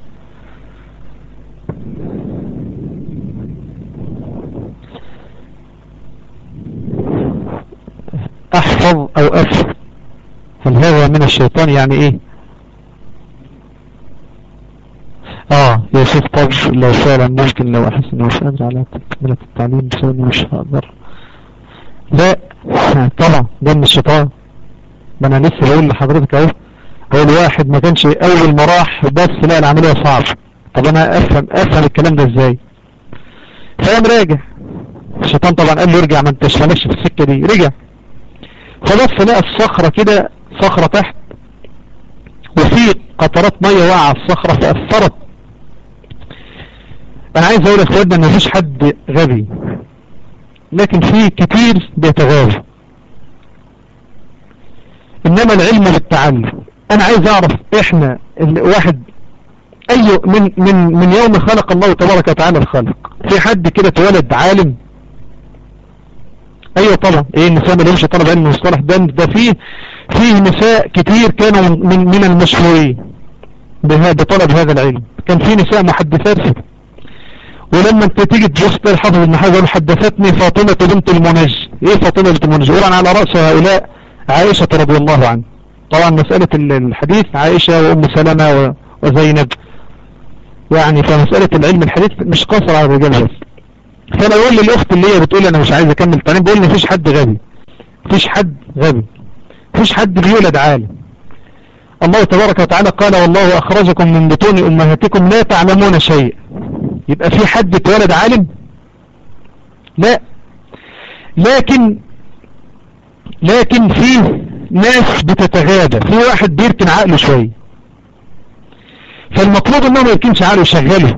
احفظ او افهم، هل هذا من الشيطان؟ يعني ايه؟ يا شيخ، طب لو فعلا ممكن لو احس انه مش قادر على تكملة التعليم بسبب مش هقدر، لا طبعا ده من الشيطان. ما انا لسه بقول لحضرتك اهو، هو الواحد ما كانش اول ما راح بس لا العملية صعبة. طب انا افهم الكلام ده ازاي؟ فقام راجع. الشيطان طبعا قال له ارجع، ما انتش مالكش في السكة دي. رجع فبص لقى الصخرة كده، صخرة تحت وفي قطرات مية واقعة على الصخرة فأثرت. انا عايز اقول يا اخواتنا ان مفيش حد غبي، لكن في كتير بيتغاوى. انما العلم بالتعلم. انا عايز اعرف احنا الواحد من يوم خلق الله تبارك وتعالى الخلق، في حد كده اتولد عالم؟ ايوه طبعا. ايه النساء ما لهمش طلب علم مصطلح؟ ده فيه نساء كتير كانوا من المشهورين بطلب هذا العلم. كان في نساء محدثات. ولما انت تيجي تبص الحافظ ابن حجر: حدثتني فاطمة بنت المنجد. ايه فاطمة بنت المنجد؟ يقول على رأس هؤلاء عائشة رضي الله عنها. طبعا مسألة الحديث عائشة وام سلمة وزينب، يعني فمسألة العلم الحديث مش قاصر على الرجال بس. فانا اقول للاخت اللي هي بتقول انا مش عايز اكمل تعليم، بقول مفيش حد غبي، مفيش حد بيولد عالم. الله تبارك وتعالى قال: والله اخرجكم من بطون امهاتكم لا تعلمون شيء. يبقى في حد اتولد عالم؟ لا. لكن في ناس بتتغابى، في واحد بيركن عقله شويه، فالمطلوب انه ما يركنش عقله يشغله.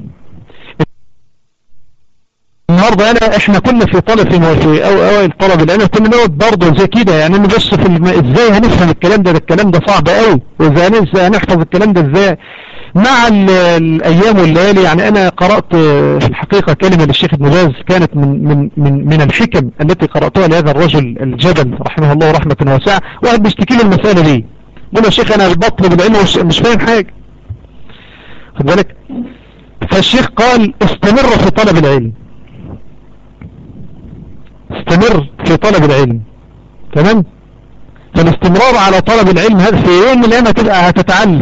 النهاردة احنا كنا في اوائل طلب العلم كنا نقعد برضه زي كده، يعني نبص في ازاي هنفهم الكلام ده الكلام ده صعب قوي، وازاي هنحفظ الكلام ده ازاي مع الايام والليالي. يعني انا قرأت في الحقيقة كلمة للشيخ ابن باز كانت من الحكم التي قرأتها لهذا الرجل الجبل رحمه الله رحمة واسعة. واحد بيشتكي لي المسألة دي، بقول يا شيخ انا بطلب العلم مش فاهم حاجة، خد بالك. فالشيخ قال: استمر في طلب العلم، استمر في طلب العلم. تمام؟ فالاستمرار على طلب العلم هذا في يوم من الايام هتتعلم.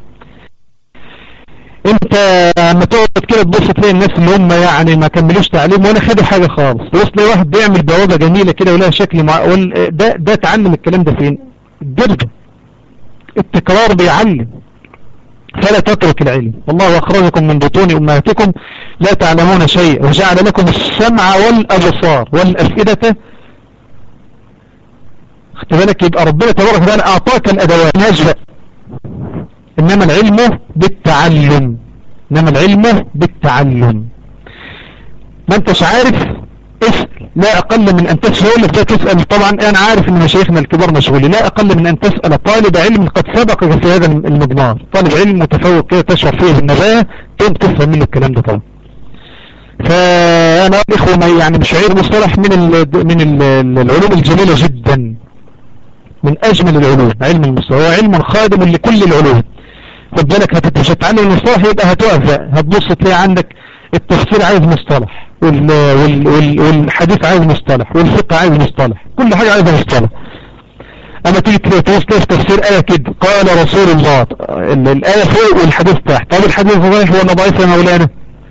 انت لما تقعد كده تبص تلاقي الناس اللي هم يعني ما كملوش تعليم ولا خدوا حاجه خالص، تبص تلاقي واحد بيعمل بوابه جميله كده ولها شكل ده اتعلم الكلام ده فين؟ الدرجه. التكرار بيعلم. فلا تترك العلم. والله أخرجكم من بطون أمهاتكم لا تعلمون شيء وجعل لكم السمع والأبصار والأفئدة. خد بالك، يبقى ربنا تبارك وتعالى أعطاك الأدوات نجوى. إنما العلم بالتعلم، ما انتش عارف اسأل. لا أقل من أن تسأل تسأل. طبعا أنا عارف أن مشايخنا الكبار مشغولين. لا أقل من أن تسأل طالب علم قد سبقك في هذا المضمار، طالب علم متفوق كده تشعر فيه بالنباهة، تفهم منه الكلام ده طبعا. فأنا إخوة يعني مشاعير مصطلح من العلوم الجميلة جدا، من أجمل العلوم علم المصطلح، هو علم خادم لكل العلوم. خد بالك مش هتتعلم المصطلح يبقى هتقف، هتبص تلاقي عندك التفسير عايز مصطلح، والحديث عايز مصطلح، والفقه عايز مصطلح، كل حاجة عايزة مصطلح. اما تيجي تبص في تفسير آية كده قال رسول الله، الآية فوق والحديث تحت، طب الحديث صحيح ولا ضعيف يا مولانا؟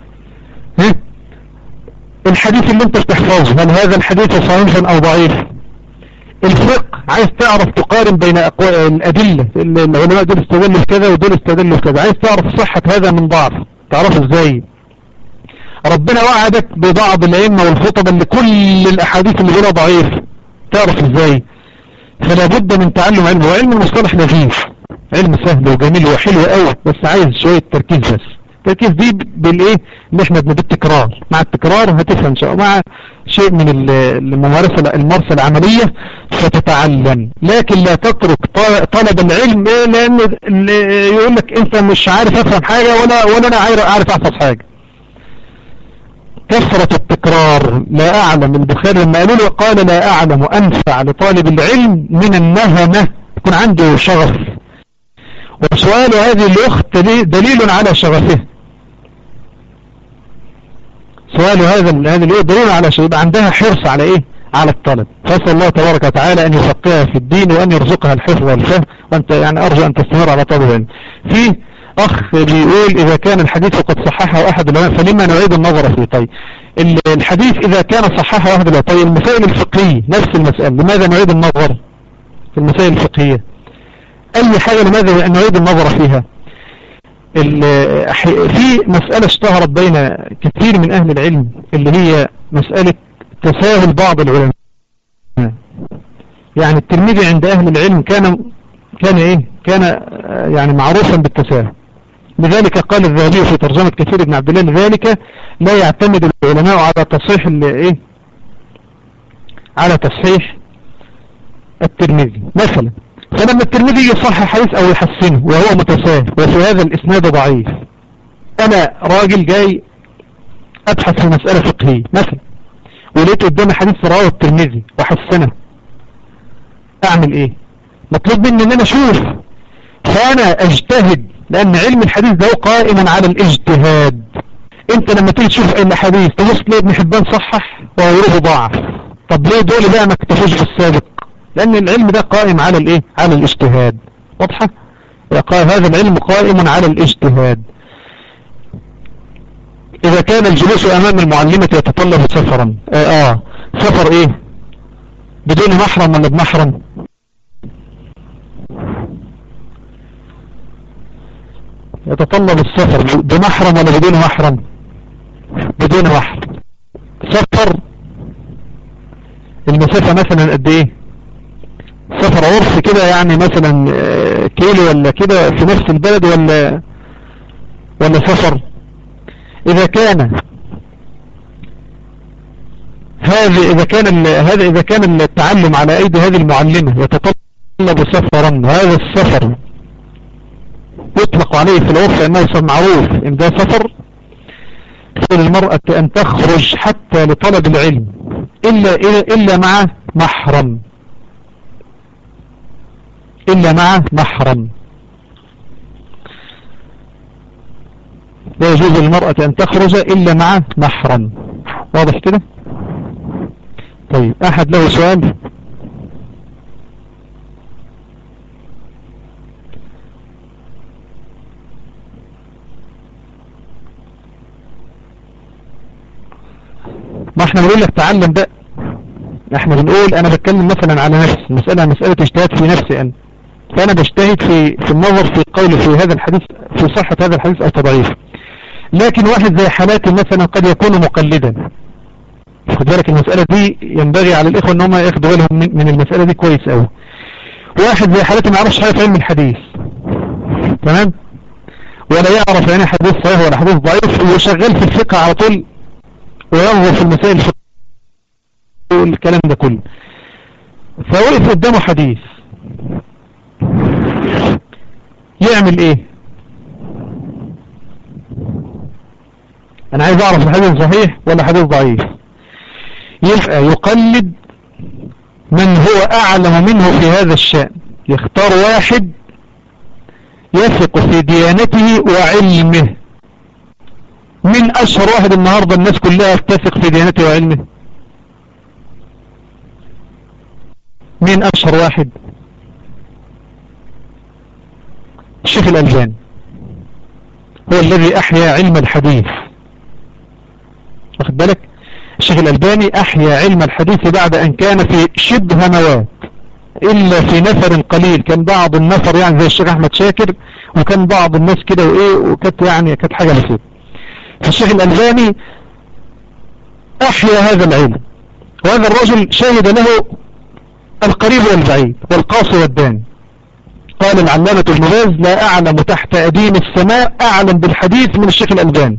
الحديث اللي انت بتحفظه هل هذا الحديث صحيح او ضعيف؟ الفقه عايز تعرف تقارن بين الأدلة، العلماء دول استدلوا في كذا ودول استدلوا في كذا، عايز تعرف صحة هذا من ضعف، تعرفه ازاي؟ ربنا وعدك ببعض الأئمة والخطب اللي كل الأحاديث اللي بيقولها ضعيف، تعرف ازاي؟ فلا بد من تعلم علم، وعلم المصطلح لذيذ، علم سهل وجميل وحلو قوي، بس عايز شوية تركيز بس. التركيز دي بالايه اللي احنا بالتكرار، مع التكرار هتفهم ان شاء الله، مع شيء من الممارسة العملية فتتعلم. لكن لا تترك طلب العلم لان يقول لك انت مش عارف افهم حاجة ولا انا عارف احفظ حاجة. كثرة التكرار. لا اعلم، البخاري لما قالوا له قال لا اعلم انفع لطالب العلم من النهمة، يكون عنده شغف، وسؤال هذه الاخت دليل على شغفه، سؤال هذا الاخت دليل على شيء، يبقى عندها حرص على ايه؟ على الطلب. فاسال الله تبارك وتعالى ان يفقهها في الدين وان يرزقها الحفظ والفهم، وانت يعني ارجو ان تستمر على طلب العلم. في اخ بيقول اذا كان الحديث قد صححه احد العلماء فلما نعيد النظر فيه؟ طيب الحديث اذا كان صححه احد العلماء، طيب المسائل الفقهية نفس المسألة، لماذا نعيد النظر في المسائل الفقهية؟ اي حاجة لماذا نعيد النظر فيها؟ في مسألة اشتهرت بين كثير من اهل العلم اللي هي مسألة تساهل بعض العلماء. يعني الترمذي عند اهل العلم كان يعني معروفا بالتساهل، لذلك قال الذهبي في ترجمة كثير بن عبد الله لذلك لا يعتمد العلماء على تصحيح على تصحيح الترمذي مثلا. فلما الترمذي يصحح حديث او يحسنه وهو متساهل وفي هذا الاسناد ضعيف، انا راجل جاي ابحث في مسألة فقهية مثلا ولقيت قدامي حديث رواه الترمذي وحسنه، اعمل ايه؟ مطلوب مني ان انا اشوف، فانا اجتهد، لان علم الحديث ده قائم على الاجتهاد. انت لما تيجي تشوف الحديث تبص تلاقي ابن حبان صحح وغيره ضعف، طب ليه دول بقى ما اكتفوش بالسابق؟ لان العلم ده قائم على على الاجتهاد. واضحة؟ هذا العلم قائم على الاجتهاد. اذا كان الجلوس امام المعلمة يتطلب سفرا، سفر ايه؟ بدون محرم ولا بمحرم؟ يتطلب السفر بمحرم ولا بدون محرم؟ بدون محرم. سفر المسافة مثلا قد ايه؟ سفر عرف كده يعني مثلا كيلو ولا كده في نفس البلد ولا سفر؟ اذا كان إذا كان التعلم على ايدي هذه المعلمة يتطلب سفرا، وهذا السفر يطلق عليه في العرف انه معروف ان ده سفر، للمرأة ان تخرج حتى لطلب العلم الا مع محرم، لا يجوز للمرأة ان تخرج الا مع محرم. واضح كده؟ طيب احد له سؤال؟ ما احنا بنقول لك تعلم بقى، احنا بنقول انا بتكلم مثلا على نفسي، مسألة اجتهاد في نفسي انا، فانا بجتهد في النظر في قول في هذا الحديث، في صحة هذا الحديث او تضعيفه. لكن واحد زي حالاتي مثلا قد يكون مقلدا، خد بالك المسألة دي ينبغي على الاخوة ان هم ياخدوا بالهم من المسألة دي كويس قوي. واحد زي حالاتي ما يعرفش حاجة في علم الحديث، تمام، ولا يعرف يعني حديث صحيح ولا حديث ضعيف، وشغال في الفقه على طول وينظر في المسائل الفقهية والكلام ده كله، فوقف قدامه حديث يعمل ايه؟ انا عايز اعرف الحديث صحيح ولا حديث ضعيف. يبقى يقلد من هو اعلم منه في هذا الشأن، يختار واحد يثق في ديانته وعلمه. من أشهر واحد النهاردة الناس كلها تثق في ديانته وعلمه؟ من أشهر واحد؟ الشيخ الألباني هو الذي أحيا علم الحديث. واخد بالك؟ الشيخ الألباني أحيا علم الحديث بعد أن كان في شبه موات، إلا في نفر قليل. كان بعض النفر يعني زي الشيخ أحمد شاكر، وكان بعض الناس كده وإيه، وكانت يعني كانت حاجة بسيطة. فالشيخ الألباني أحيا هذا العلم، وهذا الرجل شهد له القريب والبعيد والقاصي والداني. قال العلامة ابن باز: لا أعلم تحت أديم السماء أعلم بالحديث من الشيخ الألباني.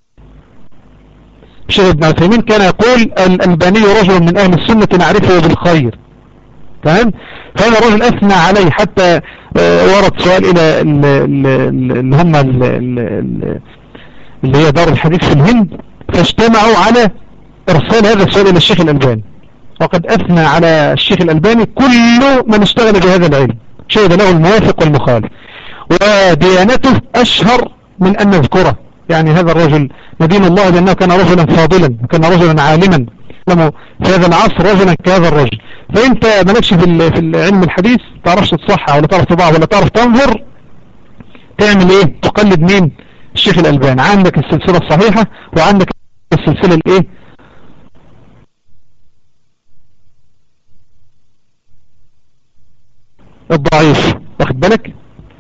الشيخ ابن عثيمين كان يقول: الألباني رجل من أهل السنة نعرفه بالخير. تمام؟ فهذا الرجل أثنى عليه، حتى ورد سؤال إلى اللي هم اللي هي دار الحديث في الهند، فاجتمعوا على إرسال هذا السؤال إلى الشيخ الألباني، وقد أثنى على الشيخ الألباني كل من اشتغل بهذا العلم، شهد له الموافق والمخالف، وديانته أشهر من أن نذكره. يعني هذا الرجل ندين الله بأنه كان رجلا فاضلا، وكان رجلا عالما في هذا العصر، رجلا كهذا الرجل. فأنت مالكش في العلم الحديث، تعرفش تصحح ولا تعرف تضع ولا تعرف تنظر، تعمل ايه؟ تقلد مين؟ الشيخ الألباني. عندك السلسلة الصحيحة، وعندك السلسلة الايه الضعيف. واخد بالك؟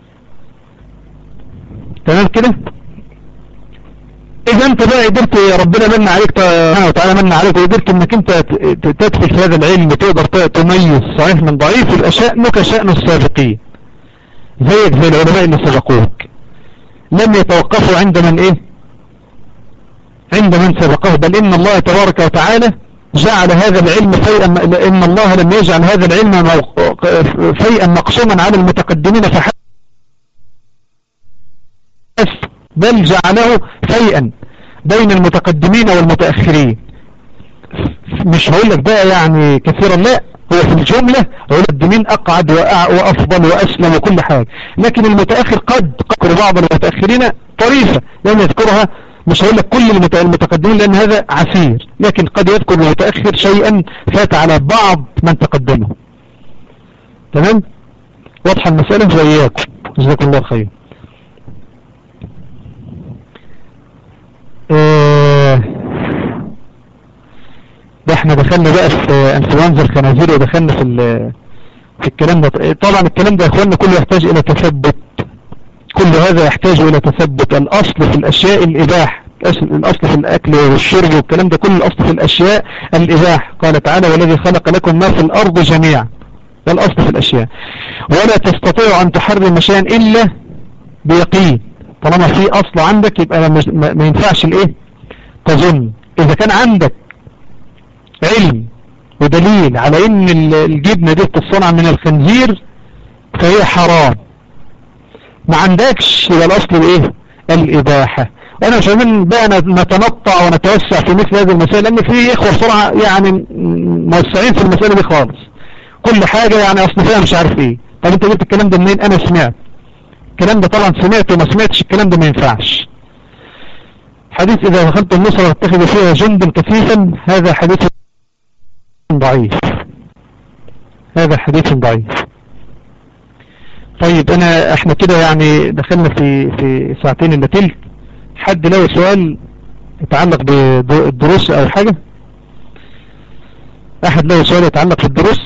تمام كده. اذا انت بقى قدرت، ربنا من عليك سبحانه وتعالى من عليك، وقدرت انك انت تدخل في هذا العلم، تقدر تميز صحيح من ضعيف، يبقى شأنك شأن السابقين، زيك زي العلماء اللي سبقوك، لم يتوقفوا عند من ايه؟ عند من سبقه. بل ان الله تبارك وتعالى جعل هذا العلم فيئا، ان الله لم يجعل هذا العلم فيئا مقسوما على المتقدمين فحسب، بل جعله فيئا بين المتقدمين والمتأخرين. مش هقول لك بقى يعني كثيرا، لا، هو في الجملة المتقدمين أقعد وأفضل وأسلم وكل حاجة، لكن المتأخر قد يذكر بعض المتأخرين طريفة لم يذكرها. مش هقول لك كل المتقدمين لأن هذا عسير، لكن قد يذكر المتأخر شيئا فات على بعض من تقدمه. تمام؟ واضحة المسألة؟ وإياكم جزاكم الله خير. ده احنا دخلنا بقى في انفلونزا الخنازير، ودخلنا في الكلام ده. طبعا الكلام ده يا اخوانا كله يحتاج الى تثبت، كل هذا يحتاج الى تثبت. الاصل في الاشياء الاباحه، الاصل في الاكل والشرب والكلام ده كله، الاصل في الاشياء الاباحه. قال تعالى: والذي خلق لكم ما في الارض جميعا. ده الاصل في الاشياء. ولا تستطيع ان تحرم شيئا الا بيقين. طالما في اصل عندك يبقى ما ينفعش الايه تظن. اذا كان عندك علم ودليل على ان الجبنة دي بتصنع من الخنزير فهي حرام، ما عندكش، يبقى الاصل الايه الاباحة. وانا مش عايزين بقى نتنطع ونتوسع في مثل هذه المسائل، لان في اخوة بسرعة يعني موسعين في المسألة دي خالص، كل حاجة يعني اصل فيها مش عارف ايه. طب انت جبت الكلام ده منين؟ انا سمعت الكلام ده، طبعا سمعت وما سمعتش الكلام ده ما ينفعش. حديث اذا دخلت النصر واتخذ فيها جندا كثيفا، هذا حديث ضعيف، هذا حديث ضعيف. طيب احنا كده يعني دخلنا في ساعتين الا تلت. حد له سؤال يتعلق بالدروس او حاجة؟ احد له سؤال يتعلق بالدروس؟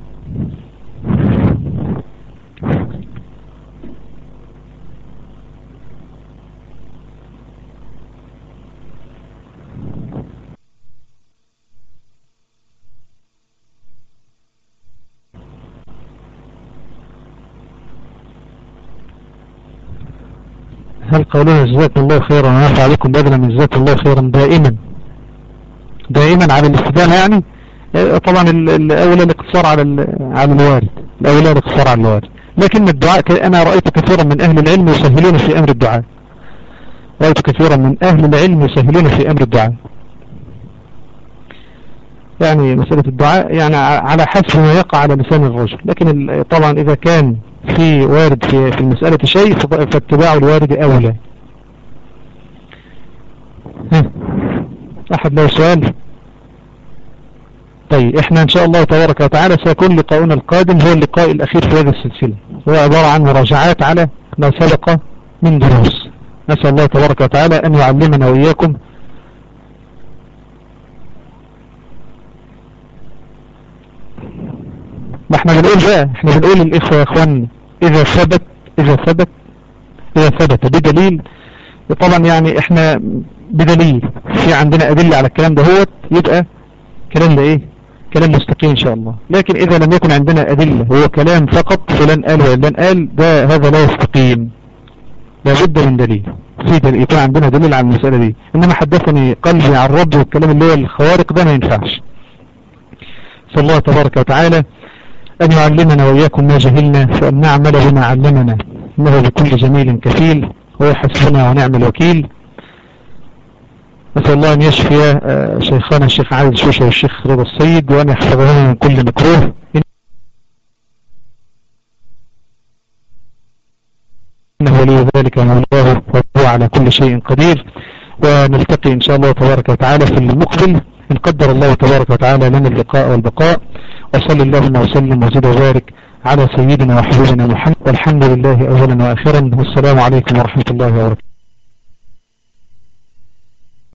هل قولنا جزاكم الله خيرا ونفع عليكم بدلا من جزاكم الله خيرا دائما على الاستدامة؟ يعني طبعا الأولى الاقتصار على الوارد، الأولى الاقتصار على الوارد، لكن الدعاء أنا رأيت كثيرا من أهل العلم يسهلون في أمر الدعاء، رأيت كثيرا من أهل العلم يسهلون في أمر الدعاء. يعني مسألة الدعاء يعني على حسب ما يقع على لسان الرجل، لكن طبعا إذا كان في وارد في المسألة شيء فاتباع الوارد أولى. أحد له سؤال؟ طيب احنا ان شاء الله تبارك وتعالى سيكون لقاؤنا القادم هو اللقاء الاخير في هذه السلسلة، هو عبارة عن مراجعات على ما سبق من دروس. نسأل الله تبارك وتعالى ان يعلمنا وإياكم ما احنا بنقول بقى، احنا بنقول للإخوة يا اخوان اذا ثبت بدليل، طبعا يعني احنا بدليل في عندنا ادلة على الكلام ده، هو يبقى كلام ده ايه؟ كلام مستقيم ان شاء الله. لكن اذا لم يكن عندنا ادلة، هو كلام فقط فلان قال وعلان قال، ده هذا لا يستقيم، لابد من دليل، في دليل يكون عندنا دليل على المسألة دي. انما حدثني قلبي عن ربي والكلام اللي هو الخوارق ده ما ينفعش. صلى الله تبارك وتعالى أن يعلمنا وإياكم ما جهلنا، فأن نعمل بما علمنا، إنه بكل جميل كفيل، ويحسبنا ونعم الوكيل. نسأل الله أن يشفي شيخنا الشيخ عادل شوشة والشيخ رضا السيد، وأن يحفظنا من كل مكروه، إنه ولي ذلك ومولاه وهو على كل شيء قدير. ونلتقي إن شاء الله تبارك وتعالى في المقبل إن قدر الله تبارك وتعالى لنا اللقاء والبقاء. وصلى اللهم وسلم وزد وبارك على سيدنا وحبيبنا محمد، والحمد لله أولا وآخرا، والسلام عليكم ورحمة الله وبركاته.